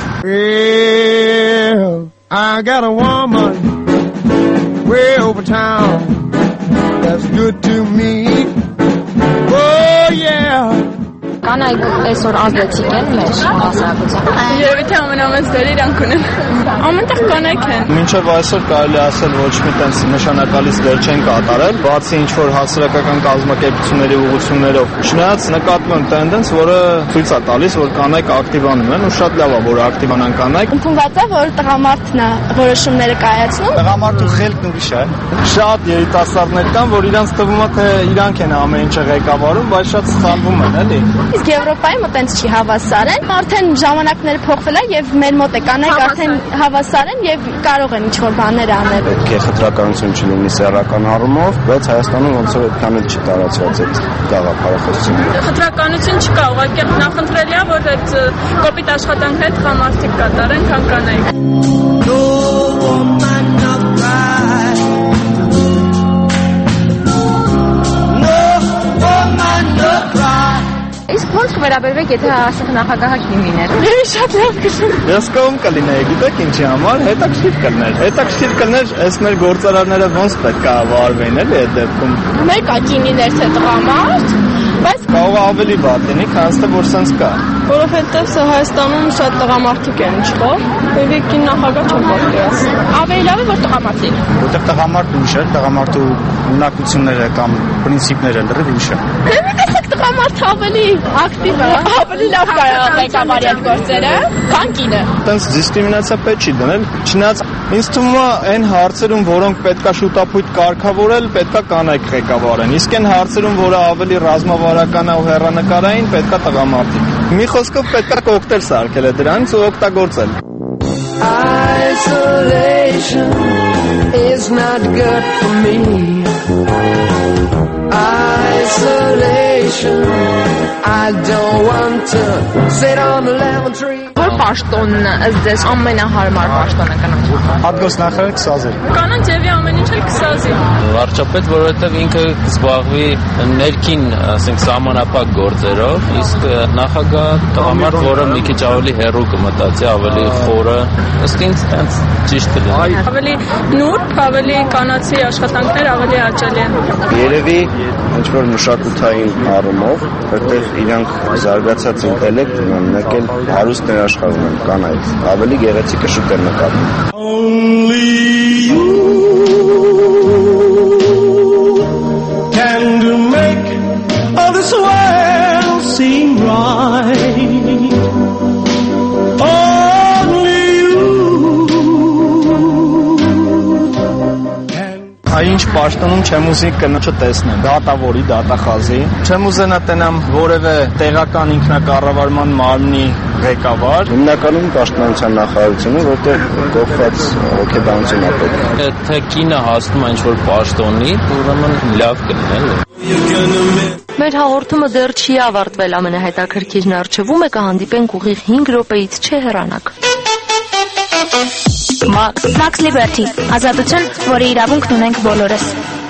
[SPEAKER 13] I got a woman way over town that's good to me. Oh yeah.
[SPEAKER 2] Կանայք այսօր ազդեցիկ են մեր հասարակության։
[SPEAKER 9] Երևի թե ամենամեծ դեր իրանք ունեն։ Ամենտեղ կանայք են։
[SPEAKER 19] Մինչև այսօր կարելի ասել ոչ մի տենց նշանակալից դեր չեն կատարել, բացի ինչ որ հասարակական կազմակերպությունների ուղղություններով։ Չնայած նկատվում է տենդենս, որը ցույց է տալիս, որ կանայք ակտիվանում են ու շատ լավ է, որ ակտիվանան կանայք։
[SPEAKER 9] Ընդունված է, որ տղամարդն է որոշումները կայացնում։
[SPEAKER 19] Տղամարդու խելքն ուրիշ է։ Շատ երիտասարդներ կան, որ իրանց թվում է թե իրանք են ամեն ինչը ղեկավարում, բայց շատ սխալվում են, էլի։
[SPEAKER 9] Իսկ Եվրոպայում այտենց չի հավասար են, արդեն ժամանակները փոխվել է եւ մեր մոտ է կանայք արդեն հավասար են եւ կարող են ինչ-որ բաներ անել։
[SPEAKER 19] Պետք է խտրականություն չլինի սեռական առումով, բայց Հայաստանում ոնց որ այդքան էլ չի տարածված այդ գաղափարախոսությունը։
[SPEAKER 9] Խտրականություն չկա, ուղղակի նախընտրելի է, որ այդ կոպիտ աշխատանքը այդ խամարտիկ կատարեն, քան կանայք։
[SPEAKER 2] Իսկ ո՞նց կվերաբերվեք, եթե ասենք նախագահը կին լիներ։
[SPEAKER 9] Շատ լավ կշում։
[SPEAKER 19] Ես կողմ կլինեի, գիտեք ինչի համար, հետաքրքիր կլներ։ Հետաքրքիր կլներ, այս մեր գործարանները ոնց պետք է վարվեն, էլի այդ դեպքում։
[SPEAKER 9] Մեր կա կին լիներ թե տղամարդ, բայց
[SPEAKER 19] կարող է ավելի վատ լինի, քան թե որ սենց կա։
[SPEAKER 9] Որովհետև սա Հայաստանում շատ տղամարդիկ են, չէ՞։ Եվ կին նախագահ չեմ պատկերացնում։ Ավելի լավ է, որ տղամարդ լինի։
[SPEAKER 19] Որտեղ տղամարդն ուրիշ է, տղամարդու ունակությունները կամ պրինցիպները լրիվ ուրիշ է։
[SPEAKER 9] Դե մի տեսեք տղամարդ ավելի ակտիվ է, ավելի լավ կարող է ղեկավարի այդ գործերը, քան կինը։
[SPEAKER 19] Տենց դիսկրիմինացիա պետք չի դնել, չնայած ինձ թվում է այն հարցերում, որոնք պետքա շուտապույտ կարգավորել, պետքա կանայք ղեկավարեն։ Իսկ այն հարցերում, որը ավելի ռազմավարական է ու հեռանկարային, պետքա տղամարդիկ։ Մի խոսքով պետքա կոկտեյլ սարքել է դրանից ու օգտագործել։
[SPEAKER 15] Isolation is not good for me. Isolation I don't want to sit on a lemon tree.
[SPEAKER 2] Որ պաշտոնն ըստ ձեզ ամենահարմար պաշտոնը կանանց։
[SPEAKER 19] Արտգործնախարար Քսազի։
[SPEAKER 9] Կանանց եւ ամեն ինչ էլ Քսազի։
[SPEAKER 6] Վարչապետ, որովհետեւ ինքը զբաղվի ներքին, ասենք, սահմանափակ գործերով, իսկ նախագահ տղամարդ, որը մի քիչ ավելի հեռու կմտածի, ավելի խորը, ըստ ինձ տենց ճիշտ կլինի։
[SPEAKER 9] Ավելի նուրբ, ավելի կանացի աշխատանքներ ավելի հաճելի են։
[SPEAKER 19] Երևի ինչ որ մշակութային առումով, որտեղ իրանք զարգացած ինտելեկտ ունեն, մեկ էլ հարուստ ներաշխարհում են կանայք, ավելի գեղեցիկը շուտ են նկատում։
[SPEAKER 15] Only you can make all this world seem right. Only you.
[SPEAKER 19] Այ ինչ պաշտոնում չեմ ուզի կնոջը տեսնեմ, դատավորի, դատախազի, չեմ ուզենա տենամ որևէ տեղական ինքնակառավարման մարմնի ղեկավար, հիմնականում պաշտպանության նախարարությունը, որտեղ կողմած հոգեբանություն է պետք։
[SPEAKER 6] Թե կինը հասնում է ինչ-որ պաշտոնի, ուրեմն լավ կլինի։
[SPEAKER 3] Մեր հաղորդումը դեռ չի ավարտվել, ամենահետաքրքիրն առջևում է, կհանդիպենք ուղիղ հինգ րոպեից, չհեռանաք։
[SPEAKER 2] Max Liberty, ազատություն, որի իրավունքն ունենք բոլորս։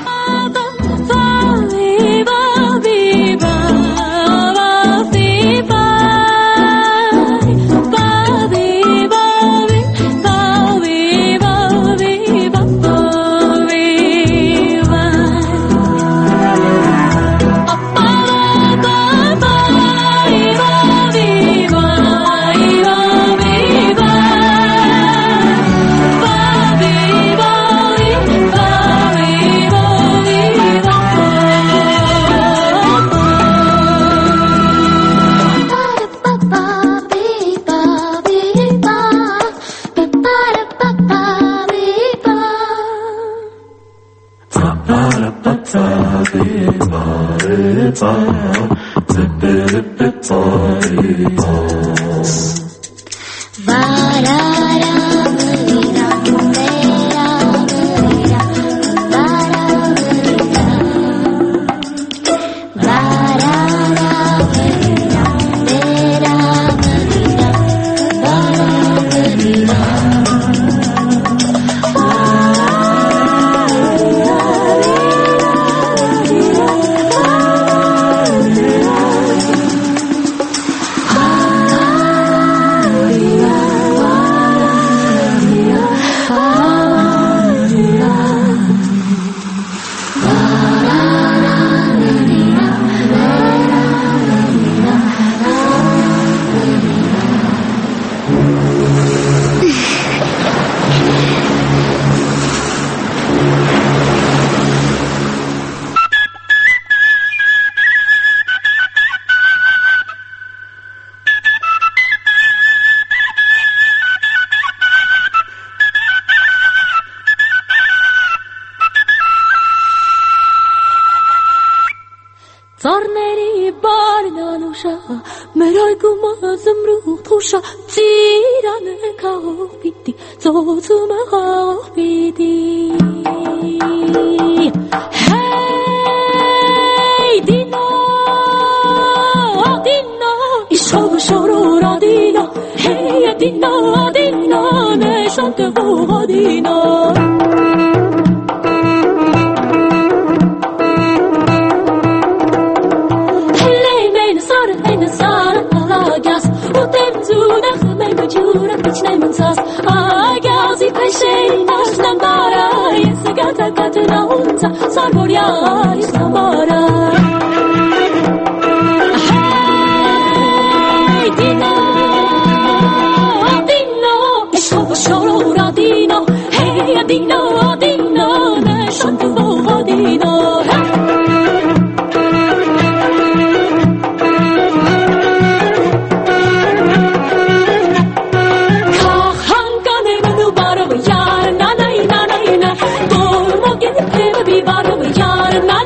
[SPEAKER 1] Ծառների բարնանուշա, մեր այգում ազմրու թուշա, ծիրանը կաղով պիտի, ծոցումը խաղով պիտի։ Հեյ, դինա, դինա, իշով շորոր ադինա, հեյ, դինա, դինա, նեշան տվող ադինա։ Agyazi peshein ashnamara Yesagata katanaunza Sarboria isnamara Hey Dino Dino Ishov shorora Dino Hey Dino Dino Neshantuvo Dino Yar, na na na na na, go, mo get the baby, bottle, yar, na.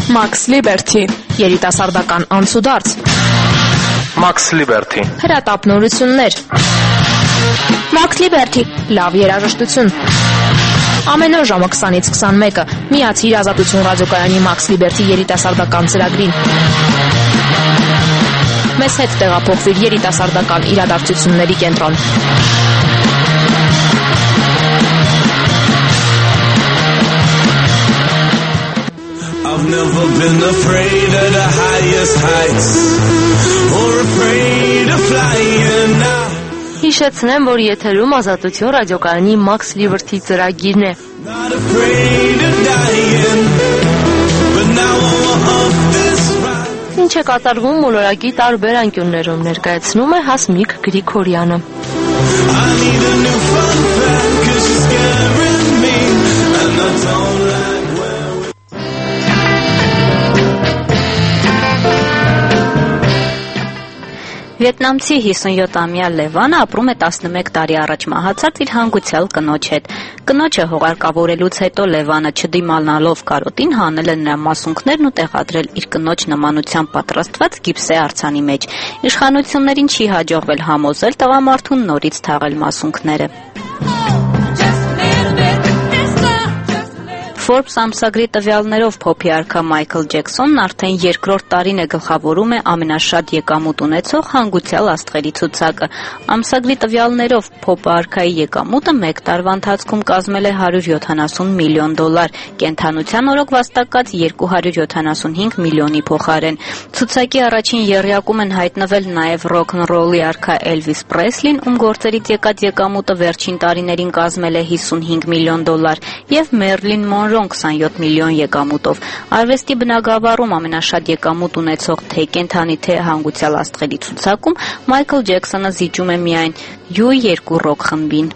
[SPEAKER 1] Max Liberty երիտասարդական անցուդարձ
[SPEAKER 14] Max Liberty
[SPEAKER 1] հրատապնորություններ
[SPEAKER 2] Max Liberty
[SPEAKER 1] լավ երաժշտություն ամեն օր ժամը քսանից քսանմեկը միացիր Ազատություն ռադիոկայանի Max Liberty երիտասարդական ծրագրին մեզ հետ տեղափոխվիր երիտասարդական իրադարձությունների կենտրոն
[SPEAKER 15] I've never been afraid of the highest heights or afraid of flying now
[SPEAKER 3] Հիշեցնեմ, որ եթերում Ազատություն ռադիոկայանի Max Liberty ծրագիրն է
[SPEAKER 15] Not afraid of dying but now I'm up this ride
[SPEAKER 3] Ինչ է կատարվում մոլորակի տարբեր անկյուններում ներկայացնում է Հասմիկ Գրիգորյանը
[SPEAKER 15] I need a new fun fact cause you're scaring me and I don't like
[SPEAKER 4] Վիետնամցի հիսունյոթամյա Լևանը ապրում է տասնմեկ տարի առաջ մահացած իր հանգուցյալ կնոջ հետ։ Կնոջը հողարկավորելուց հետո Լևանը չդիմանալով կարոտին հանել է նրա մասունքներն ու տեղադրել իր կնոջ նմանությամբ պատրաստված գիպսե արձանի մեջ։ Իշխանություններին չի հաջողվել համոզել տղամարդուն նորից թաղել մասունքները։ Forbes ամսագրի տվյալներով փոփի արքա Մայքլ Ջեքսոնն արդեն երկրորդ տարին է գլխավորում է ամենաշատ եկամուտ ունեցող հանգուցյալ աստղերի ցուցակը։ Ամսագրի տվյալներով փոփ արքայի եկամուտը մեկ տարվա ընթացքում կազմել է հարյուր յոթանասուն միլիոն դոլար, կենդանության օրոք վաստակած երկու հարյուր յոթանասունհինգ միլիոնի փոխարեն։ Ցուցակի առաջին եռյակում են հայտնվել նաև ռոք-ն-ռոլի արքա Էլվիս Պրեսլին, ում գործերից եկած եկամուտը վերջին տարիներին կազմել է հիսունհինգ միլիոն դոլար, եւ Մերլին Մոնրո քսանյոթ միլիոն եկամուտով։ Արվեստի բնագավառում ամենաշատ եկամուտ ունեցող թե կենդանի թե հանգուցյալ աստղերի ցուցակում Մայքլ Ջեքսոնը զիջում է միայն յու երկու ռոք խմբին։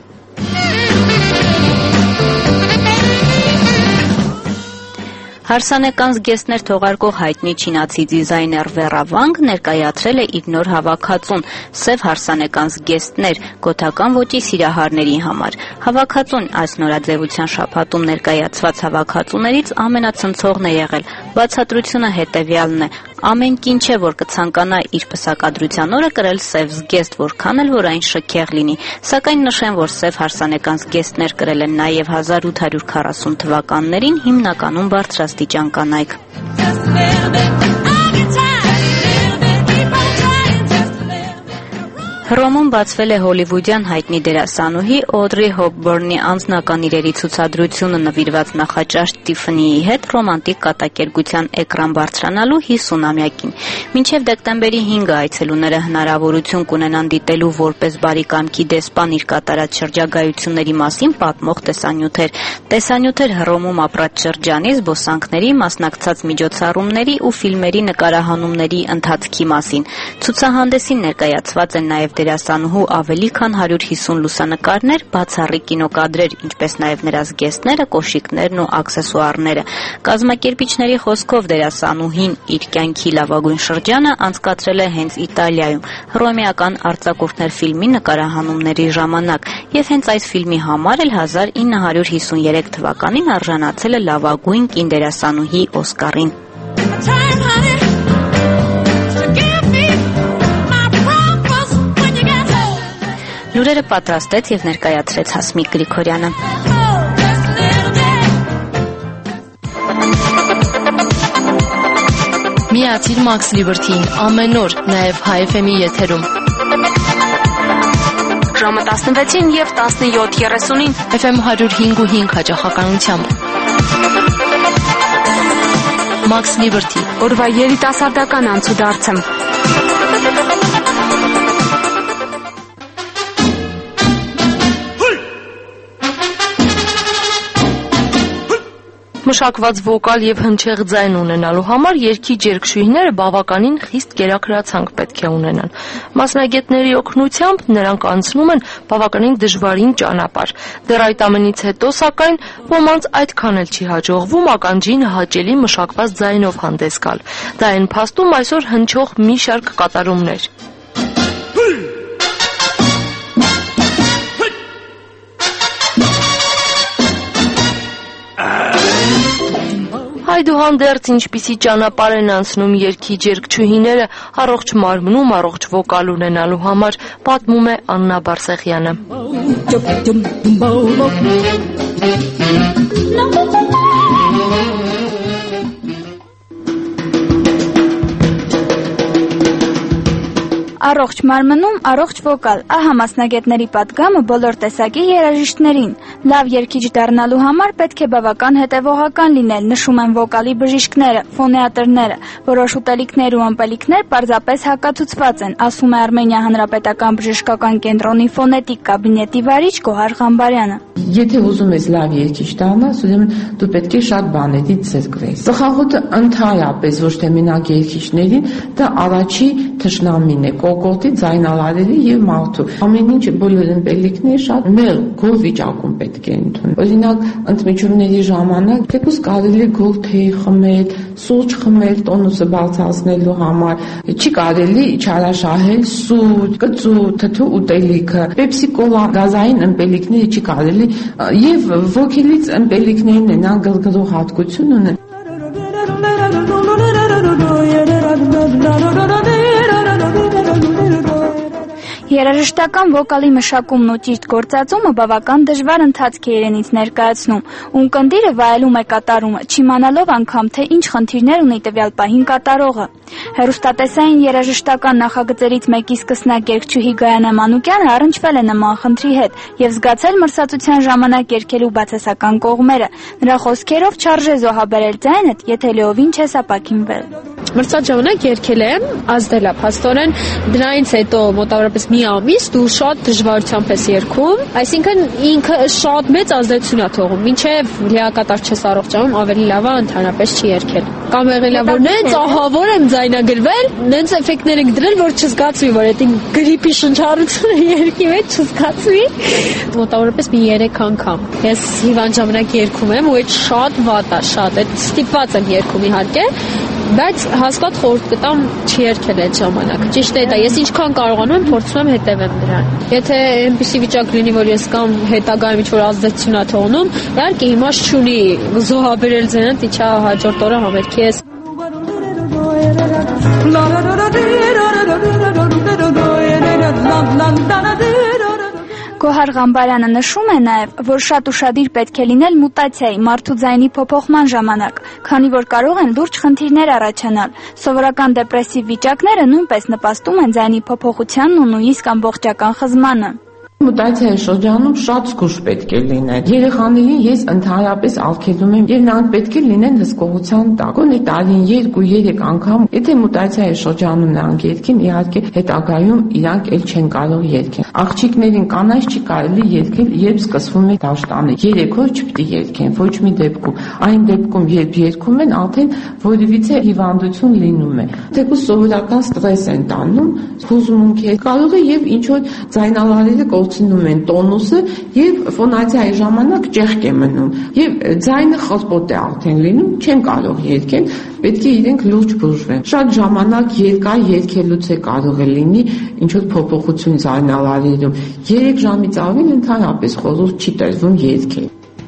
[SPEAKER 4] Հարսանեկան զգեստներ թողարկող հայտնի չինացի դիզայներ Վերա Վանգ ներկայացրել է իր նոր հավաքածուն «Սև հարսանեկան զգեստներ» գոթական ոճի սիրահարների համար։ Հավաքածուն այս նորաձևության շաբաթում ներկայացված հավաքածուներից ամենացնցողն է եղել։ Բացատրությունը հետևյալն է. ամեն կին չէ, որ կցանկանա իր պսակադրության օրը կրել սև զգեստ, որքան էլ որ այն շքեղ լինի։ Սակայն նշեմ, որ սև հարսանեկան զգեստներ կրել են նաև հազար ութ հարյուր քառասուն թվականներին հիմնականում բարձրաստիճան կանայք։ Հռոմում բացվել է հոլիվուդյան հայտնի դերասանուհի Օդրի Հոփբըրնի անձնական իրերի ցուցադրությունը նվիրված նախաճաշ Տիֆնիի հետ ռոմանտիկ կատակերգության էկրան բարձրանալու հիսունամյակին։ Մինչև դեկտեմբերի հինգը այցելուները հնարավորություն կունենան դիտելու որպես բարիկամքի դեսպան իր կատարած շրջագայությունների մասին պատմող տեսանյութեր։ Տեսանյութեր Հռոմում ապրած շրջանի, զբոսանքների, մասնակցած միջոցառումների ու ֆիլմերի նկարահանումների ընթացքի մասին։ Ցուցահանդեսին ներկայացված են նաև դերասանուհու ավելի քան հարյուր հիսուն լուսանկարներ, բացառիկ կինոկադրեր, ինչպես նաև նրա զգեստները, կոշիկներն ու աքսեսուարները։ Կազմակերպիչների խոսքով դերասանուհին իր կյանքի լավագույն շրջանը անցկացրել է հենց Իտալիայում, հռոմեական արձակուրդներ ֆիլմի նկարահանումների ժամանակ, եւ հենց այս ֆիլմի համար էլ հազար ինը հարյուր հիսուներեք թվականին արժանացել է լավագույն կին-դերասանուհի Օսկարին։ Լուրերը պատրաստեց եւ ներկայացրեց Հասմիկ Գրիգորյանը։
[SPEAKER 3] Միացիր Max Liberty-ին ամեն օր, նաեւ Հայ էֆ էմ-ի եթերում։
[SPEAKER 2] Ժամը տասնվեցին եւ տասնյոթ երեսունին
[SPEAKER 3] էֆ էմ հարյուր հինգ ու հինգ հաճախականությամբ։ Max Liberty,
[SPEAKER 2] օրվա երիտասարդական անցուդարձը։
[SPEAKER 3] Մշակված վոկալ եւ հնչեղ ձայն ունենալու համար երգիչ երգչուհիները բավականին խիստ կերակրացանք պետք է ունենան։ Մասնագետների օգնությամբ նրանք անցնում են բավականին դժվարին ճանապարհ։ Դեռ այդ ամենից հետո, սակայն, ոմանց այդքան էլ չի հաջողվում ականջին հաճելի մշակված ձայնով հանդես գալ։ Դա այն փաստում այսօր հնչող մի շարք կատարումներ։ Հայ Այդուհանդերձ ինչպիսի ճանապարհ են անցնում երգիչ երգչուհիները առողջ մարմնում առողջ վոկալ ունենալու համար, պատմում է Աննա Բարսեղյանը։
[SPEAKER 20] Առողջ մարմնում առողջ վոկալ, ահա մասնագետների պատգամը բոլոր տեսակի երաժիշտներին։ Լավ երգիչ դառնալու համար պետք է բավական հետևողական լինել, նշում են վոկալի բժիշկները, ֆոնեատրները։ Որոշ ուտելիքներ ու ըմպելիքներ պարզապես հակացուցված են, ասում է Արմենիա Հանրապետական բժշկական կենտրոնի ֆոնետիկ կաբինետի վարիչ Գոհար Ղամբարյանը։
[SPEAKER 21] Եթե ուզում ես լավ երգիչ դառնալ, ուրեմն դու պետք է շատ բաներից զրկվես։ Ծխախոտը ընդհանրապես ոչ թե մենակ երգիչներին, դա առաջի թշնամին է, կողոպտի, ձայնալարերի եւ մարդու։ Ամեն ինչ բոլոր ըմպելիքները շատ մեղ գոհ վիճակում պետք է ընդունեն։ Օրինակ, ընդմիջումների ժամանակ թեկուզ կարելի է գոհ թեյ խմել, սուրճ խմել տոնուսը բարձրացնելու համար։ Չի կարելի չարաշահել սուրճ, կծու, թթու ուտելիքը, պեպսի կոլա, գազային ըմպելիքները չի կարելի եւ ոգելից ըմպելիքներն են անգլգլող հատկություն ունեն։
[SPEAKER 20] Երաժշտական վոկալի մշակումն ու ճիշտ գործածումը բավական դժվար ընթացք է իրենից ներկայացնում։ Ունկնդիրը վայելում է կատարումը, չիմանալով անգամ թե ինչ խնդիրներ ունի տվյալ պահին կատարողը։ Հեռուստատեսային երաժշտական նախագծերից մեկի սկսնակ երգչուհի Գայանա Մանուկյանը առնչվել է նման խնդրի հետ եւ զգացել մրցակցության ժամանակ երգելու բացասական կողմերը։ Նրա խոսքերով չարժե զոհաբերել ձայնդ, եթե լիովին չես ապակինվել։
[SPEAKER 10] Մրցած ժամանակ երգել եմ, ազդել է փաստորեն, դրանից հետո մոտավորապես մի ամիս դու շատ դժվարությամբ ես երգում, այսինքն ինքը շատ մեծ ազդեցություն է թողում, մինչև լիակատար չես առողջանում, ավելի լավ է ընդհանրապես չի երգել։ Կամ եղել է որ նենց ահավոր եմ ձայնագրվել, նենց էֆեկտներ ենք դրել, որ չզգացվի, որ այդ գրիպի շնչառությունը երգի մեջ չզգացվի։ Մոտավորապես մի երեք անգամ ես հիվանդ ժամանակ երգում եմ ու այդ շատ վատ է, շատ, այդ ստիպված եմ երգում իհարկե, բայց հաստատ խորհուրդ կտամ չերգել այդ ժամանակ։ Ճիշտ է դա, ես ինչքան կարողանում եմ փորձում եմ հետևեմ դրան։ Եթե այնպիսի վիճակ լինի, որ ես կամ հետագայում ինչ-որ ազդեցություն ա թողնում, իհարկե հիմա չունի զոհաբերել ձենդ, իջա հաջորդ օրը համերգի ես։
[SPEAKER 20] Գոհար Ղամբարյանը նշում է նաև, որ շատ ուշադիր պետք է լինել մուտացիայի, մարդու ձայնի փոփոխման ժամանակ, քանի որ կարող են լուրջ խնդիրներ առաջանալ։ Սովորական դեպրեսիվ վիճակները նույնպես նպաստում են ձայնի փոփոխությանն ու նույնիսկ ամբողջական խզմանը։
[SPEAKER 21] Մուտացիայի շրջանում շատ զգուշ պետք է լինեն։ Երեխաներին ես ընդհանրապես արգելում եմ, եւ նրանք պետք է լինեն հսկողության տակ։ Գոնե տարին երկու երեք անգամ, եթե մուտացիայի շրջանում նրանք երգեն, իհարկե հետագայում իրանք էլ չեն կարող երգել։ Աղջիկներին կանանց չի կարելի երգել, երբ սկսվում է դաշտանը։ Երեք օր չպետք է երգեն, ոչ մի դեպքում։ Այն դեպքում, երբ երգում են, արդեն որևիցե հիվանդություն լինում է։ Թեկուզ սովորական ստրես են տանում, հուզմունք է, կարող է եւ ինչ որ ձայնալարերը կորցնում են տոնուսը եւ ֆոնացիայի ժամանակ ճեղք է մնում եւ ձայնը խրպոտ է արդեն լինում, չեն կարող երգել, պետք է իրենք լուրջ բուժվեն։ Շատ ժամանակ երկար երգելուց է կարող է լինի ինչ որ փոփոխություն ձայնալարերում։ երեք ժամից ավել ընդհանրապես խորհուրդ չի տրվում երգել։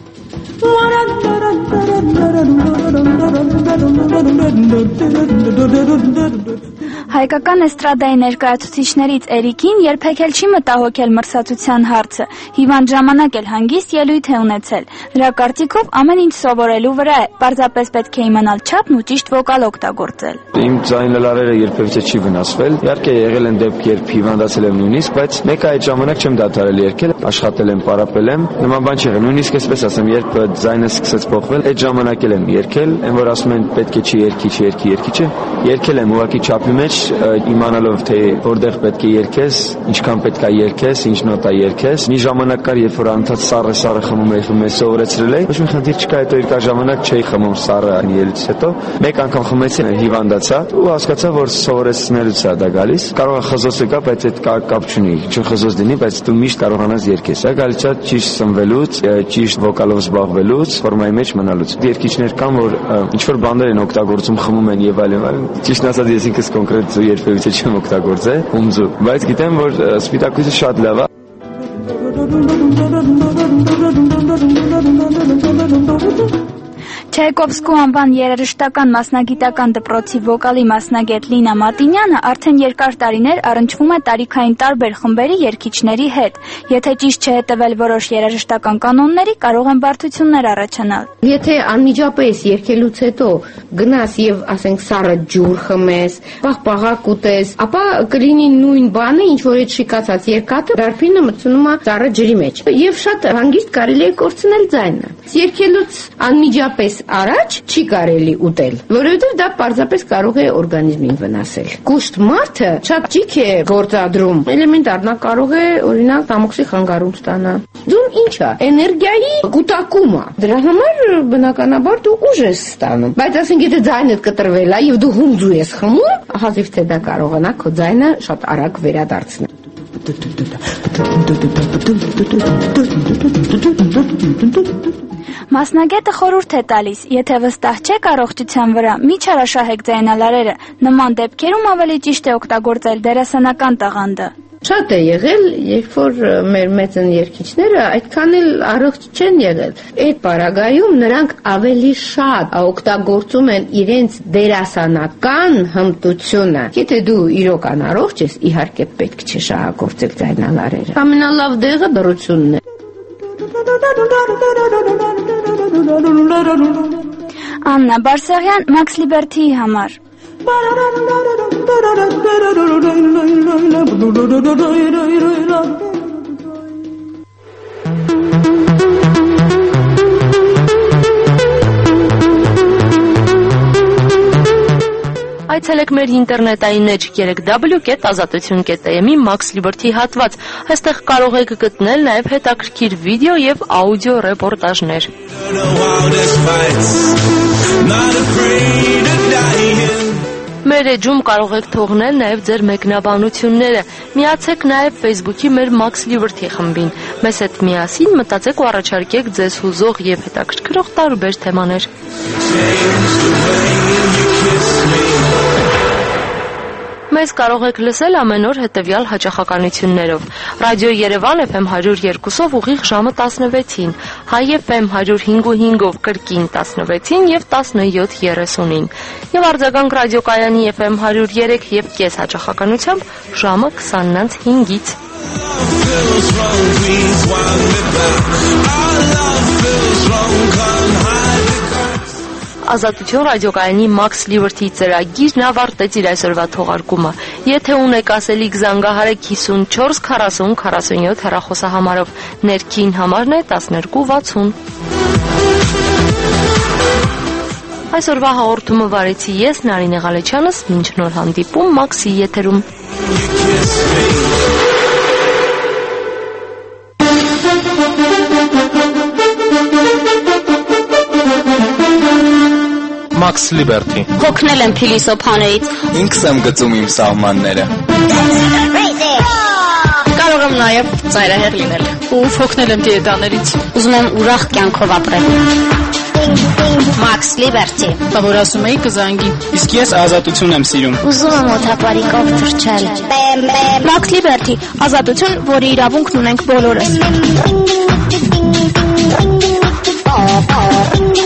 [SPEAKER 20] Հայկական էստրադայի ներկայացուցիչներից Էրիկին երբեք էլ չի մտահոգել մրցակցության հարցը, հիվանդ ժամանակ էլ հանգիստ ելույթ է ունեցել։ Նրա կարծիքով ամեն ինչ սովորելու վրա է, պարզապես պետք է իմանալ չափն ու ճիշտ վոկալ օգտագործել։
[SPEAKER 22] Իմ ձայնալարերը երբևիցե չի վնասվել։ Իհարկե եղել են դեպք, երբ հիվանդացել եմ նույնիսկ, բայց մեկ այդ ժամանակ չեմ դադարել երգել, աշխատել եմ, պարապել եմ, նման բան չեղել։ Նույնիսկ այսպես ասեմ, երբ ձայնը սկսեց փոխվել, այդ ժամանակ էլ եմ երգել, այն որ ասում են պետք է չի երգի, չի երգի, երգի չէ։ Երգել եմ ուղղակի չափի մեջ, իմանալով թե որտեղ պետք է երգես, ինչքան պետք է երգես, ինչ նոտա երգես։ Մի ժամանակ կար, երբ որ անընդհատ սառը սառը խմում էի, խմում էի, սովորեցրել էի։ Ոչ մի խնդիր չկա, հետո երկար ժամանակ չէի խմում սառը ելույթից հետո։ Մեկ անգամ խմեցի, հիվանդացա ու հասկացա, որ սովորեցնելուց է դա գալիս։ Կարող է խզոցը կա, բայց այդ կապ չունի։ Ինչ խզոց լինի, բայց դու միշտ կարողանաս երգես։ Դա գալիս է ճիշտ սնվելուց, ճիշտ վոկալով զբաղվելուց, ֆորմայի մեջ մնալուց։ Երգիչներ կան, որ ինչ որ բաներ են օգտագործում, խմում են եւ այլն, այլն։ Ճիշտ ասած, ես ինքս կոնկրետ երբևիցե չեմ օգտագործել ումձու, բայց գիտեմ, որ սպիտակույտը շատ լավ է։
[SPEAKER 20] Չայկովսկու անվան երաժշտական մասնագիտական դպրոցի վոկալի մասնագետ Լինա Մատինյանը արդեն երկար տարիներ առնչվում է տարիքային տարբեր խմբերի երգիչների հետ։ Եթե ճիշտ չհետևել որոշ երաժշտական կանոնների, կարող են բարդություններ առաջանալ։
[SPEAKER 21] Եթե անմիջապես երգելուց հետո գնաս եւ ասենք սառը ջուր խմես, պաղպաղակ ուտես, ապա կլինի նույն բանը, ինչ որ այդ շիկացած երկաթը դարբինը մտցնում է սառը ջրի մեջ։ Եվ շատ հանգիստ կարելի է կորցնել ձայնը։ Երգելուց անմիջապես առաջ չի կարելի ուտել, որովհետև դա պարզապես կարող է օրգանիզմին վնասել։ Կուշտ մարդը շատ ճիք է գործադրում, էլեմենտար, նա կարող է օրինակ տամոքսի խանգարում ստանալ։ Դու ինչ է, էներգիայի կուտակում է։ Դրա համար բնականաբար դու ուժ ես ստանում։ Բայց ասենք եթե ձայնդ կտրվել է եւ դու հունձու ես խմում, հազիվ թե դա կարողանա քո ձայնը շատ արագ վերադարձնել։
[SPEAKER 20] Մասնագետը խորհուրդ է տալիս, եթե վստահ չեք առողջության վրա, մի չարաշահեք ձայնալարերը, նման դեպքերում ավելի ճիշտ է օգտագործել դերասանական տաղանդը։
[SPEAKER 21] Շատ է եղել, երբ որ մեր մեծն երգիչները այդքան էլ առողջ չեն եղել։ Այդ պարագայում նրանք ավելի շատ օգտագործում են իրենց դերասանական հմտությունը։ Եթե դու իրոք անառողջ ես, իհարկե պետք չէ շահագործել ձայնալարերը։ Ամենալավ դեղը բռությունն է։
[SPEAKER 20] Աննա Բարսեղյան, Max Liberty-ի համար։
[SPEAKER 3] Այցելեք մեր ինտերնետային էջ երեք դաբլյու կետ ազատություն կետ էմ-ի Max Liberty հատված։ Այստեղ կարող եք գտնել նաև հետաքրքիր վիդեո եւ աուդիո ռեպորտաժներ։ Մեր էջում կարող եք թողնել նաև ձեր մեկնաբանությունները։ Միացեք նաև Facebook-ի մեր Max Liberty խմբին։ Մեզ հետ միասին մտածեք ու առաջարկեք ձեզ հուզող եւ հետաքրքրող տարբեր թեմաներ։ Մեզ կարող եք լսել ամեն օր հետևյալ հաճախականություններով. Ռադիո Երևան Էֆ Էմ հարյուր երկուսով ուղիղ ժամը տասնվեցին, Հայ Էֆ Էմ հարյուր հինգ ու հինգով կրկին տասնվեցին եւ տասնյոթ երեսունին։ Եվ արձագանք ռադիոկայանի Էֆ Էմ հարյուր երեք եւ կես հաճախականությամբ ժամը քսանից հինգից։ Ազատություն ռադիոկայանի Max Liberty ծրագիրն ավարտեց իր այսօրվա թողարկումը։ Եթե ունեք ասելիք, զանգահարեք հիսունչորս քառասուն քառասունյոթ հեռախոսահամարով, ներքին համարն է տասներկու վաթսուն։ Այսօրվա հաղորդումը վարեցի ես, Նարինե Ղալեչյանս, մինչ նոր հանդիպում Մաքսի եթերում։
[SPEAKER 14] Max Liberty։
[SPEAKER 2] Հոգնել եմ փիլիսոփաներից։
[SPEAKER 5] Ինքս եմ գծում իմ սահմանները։
[SPEAKER 10] Կարող եմ նաև ծայրահեղ լինել ու հոգնել եմ դիետաներից։
[SPEAKER 2] Ուզում եմ ուրախ կյանքով ապրել։ Max Liberty։
[SPEAKER 10] Բա որ ասում էի կզանգի։
[SPEAKER 19] Իսկ ես ազատություն եմ սիրում։
[SPEAKER 2] Ուզում եմ օդապարիկով թռչել։
[SPEAKER 20] Max Liberty, ազատություն, որի իրավունքն ունենք բոլորս։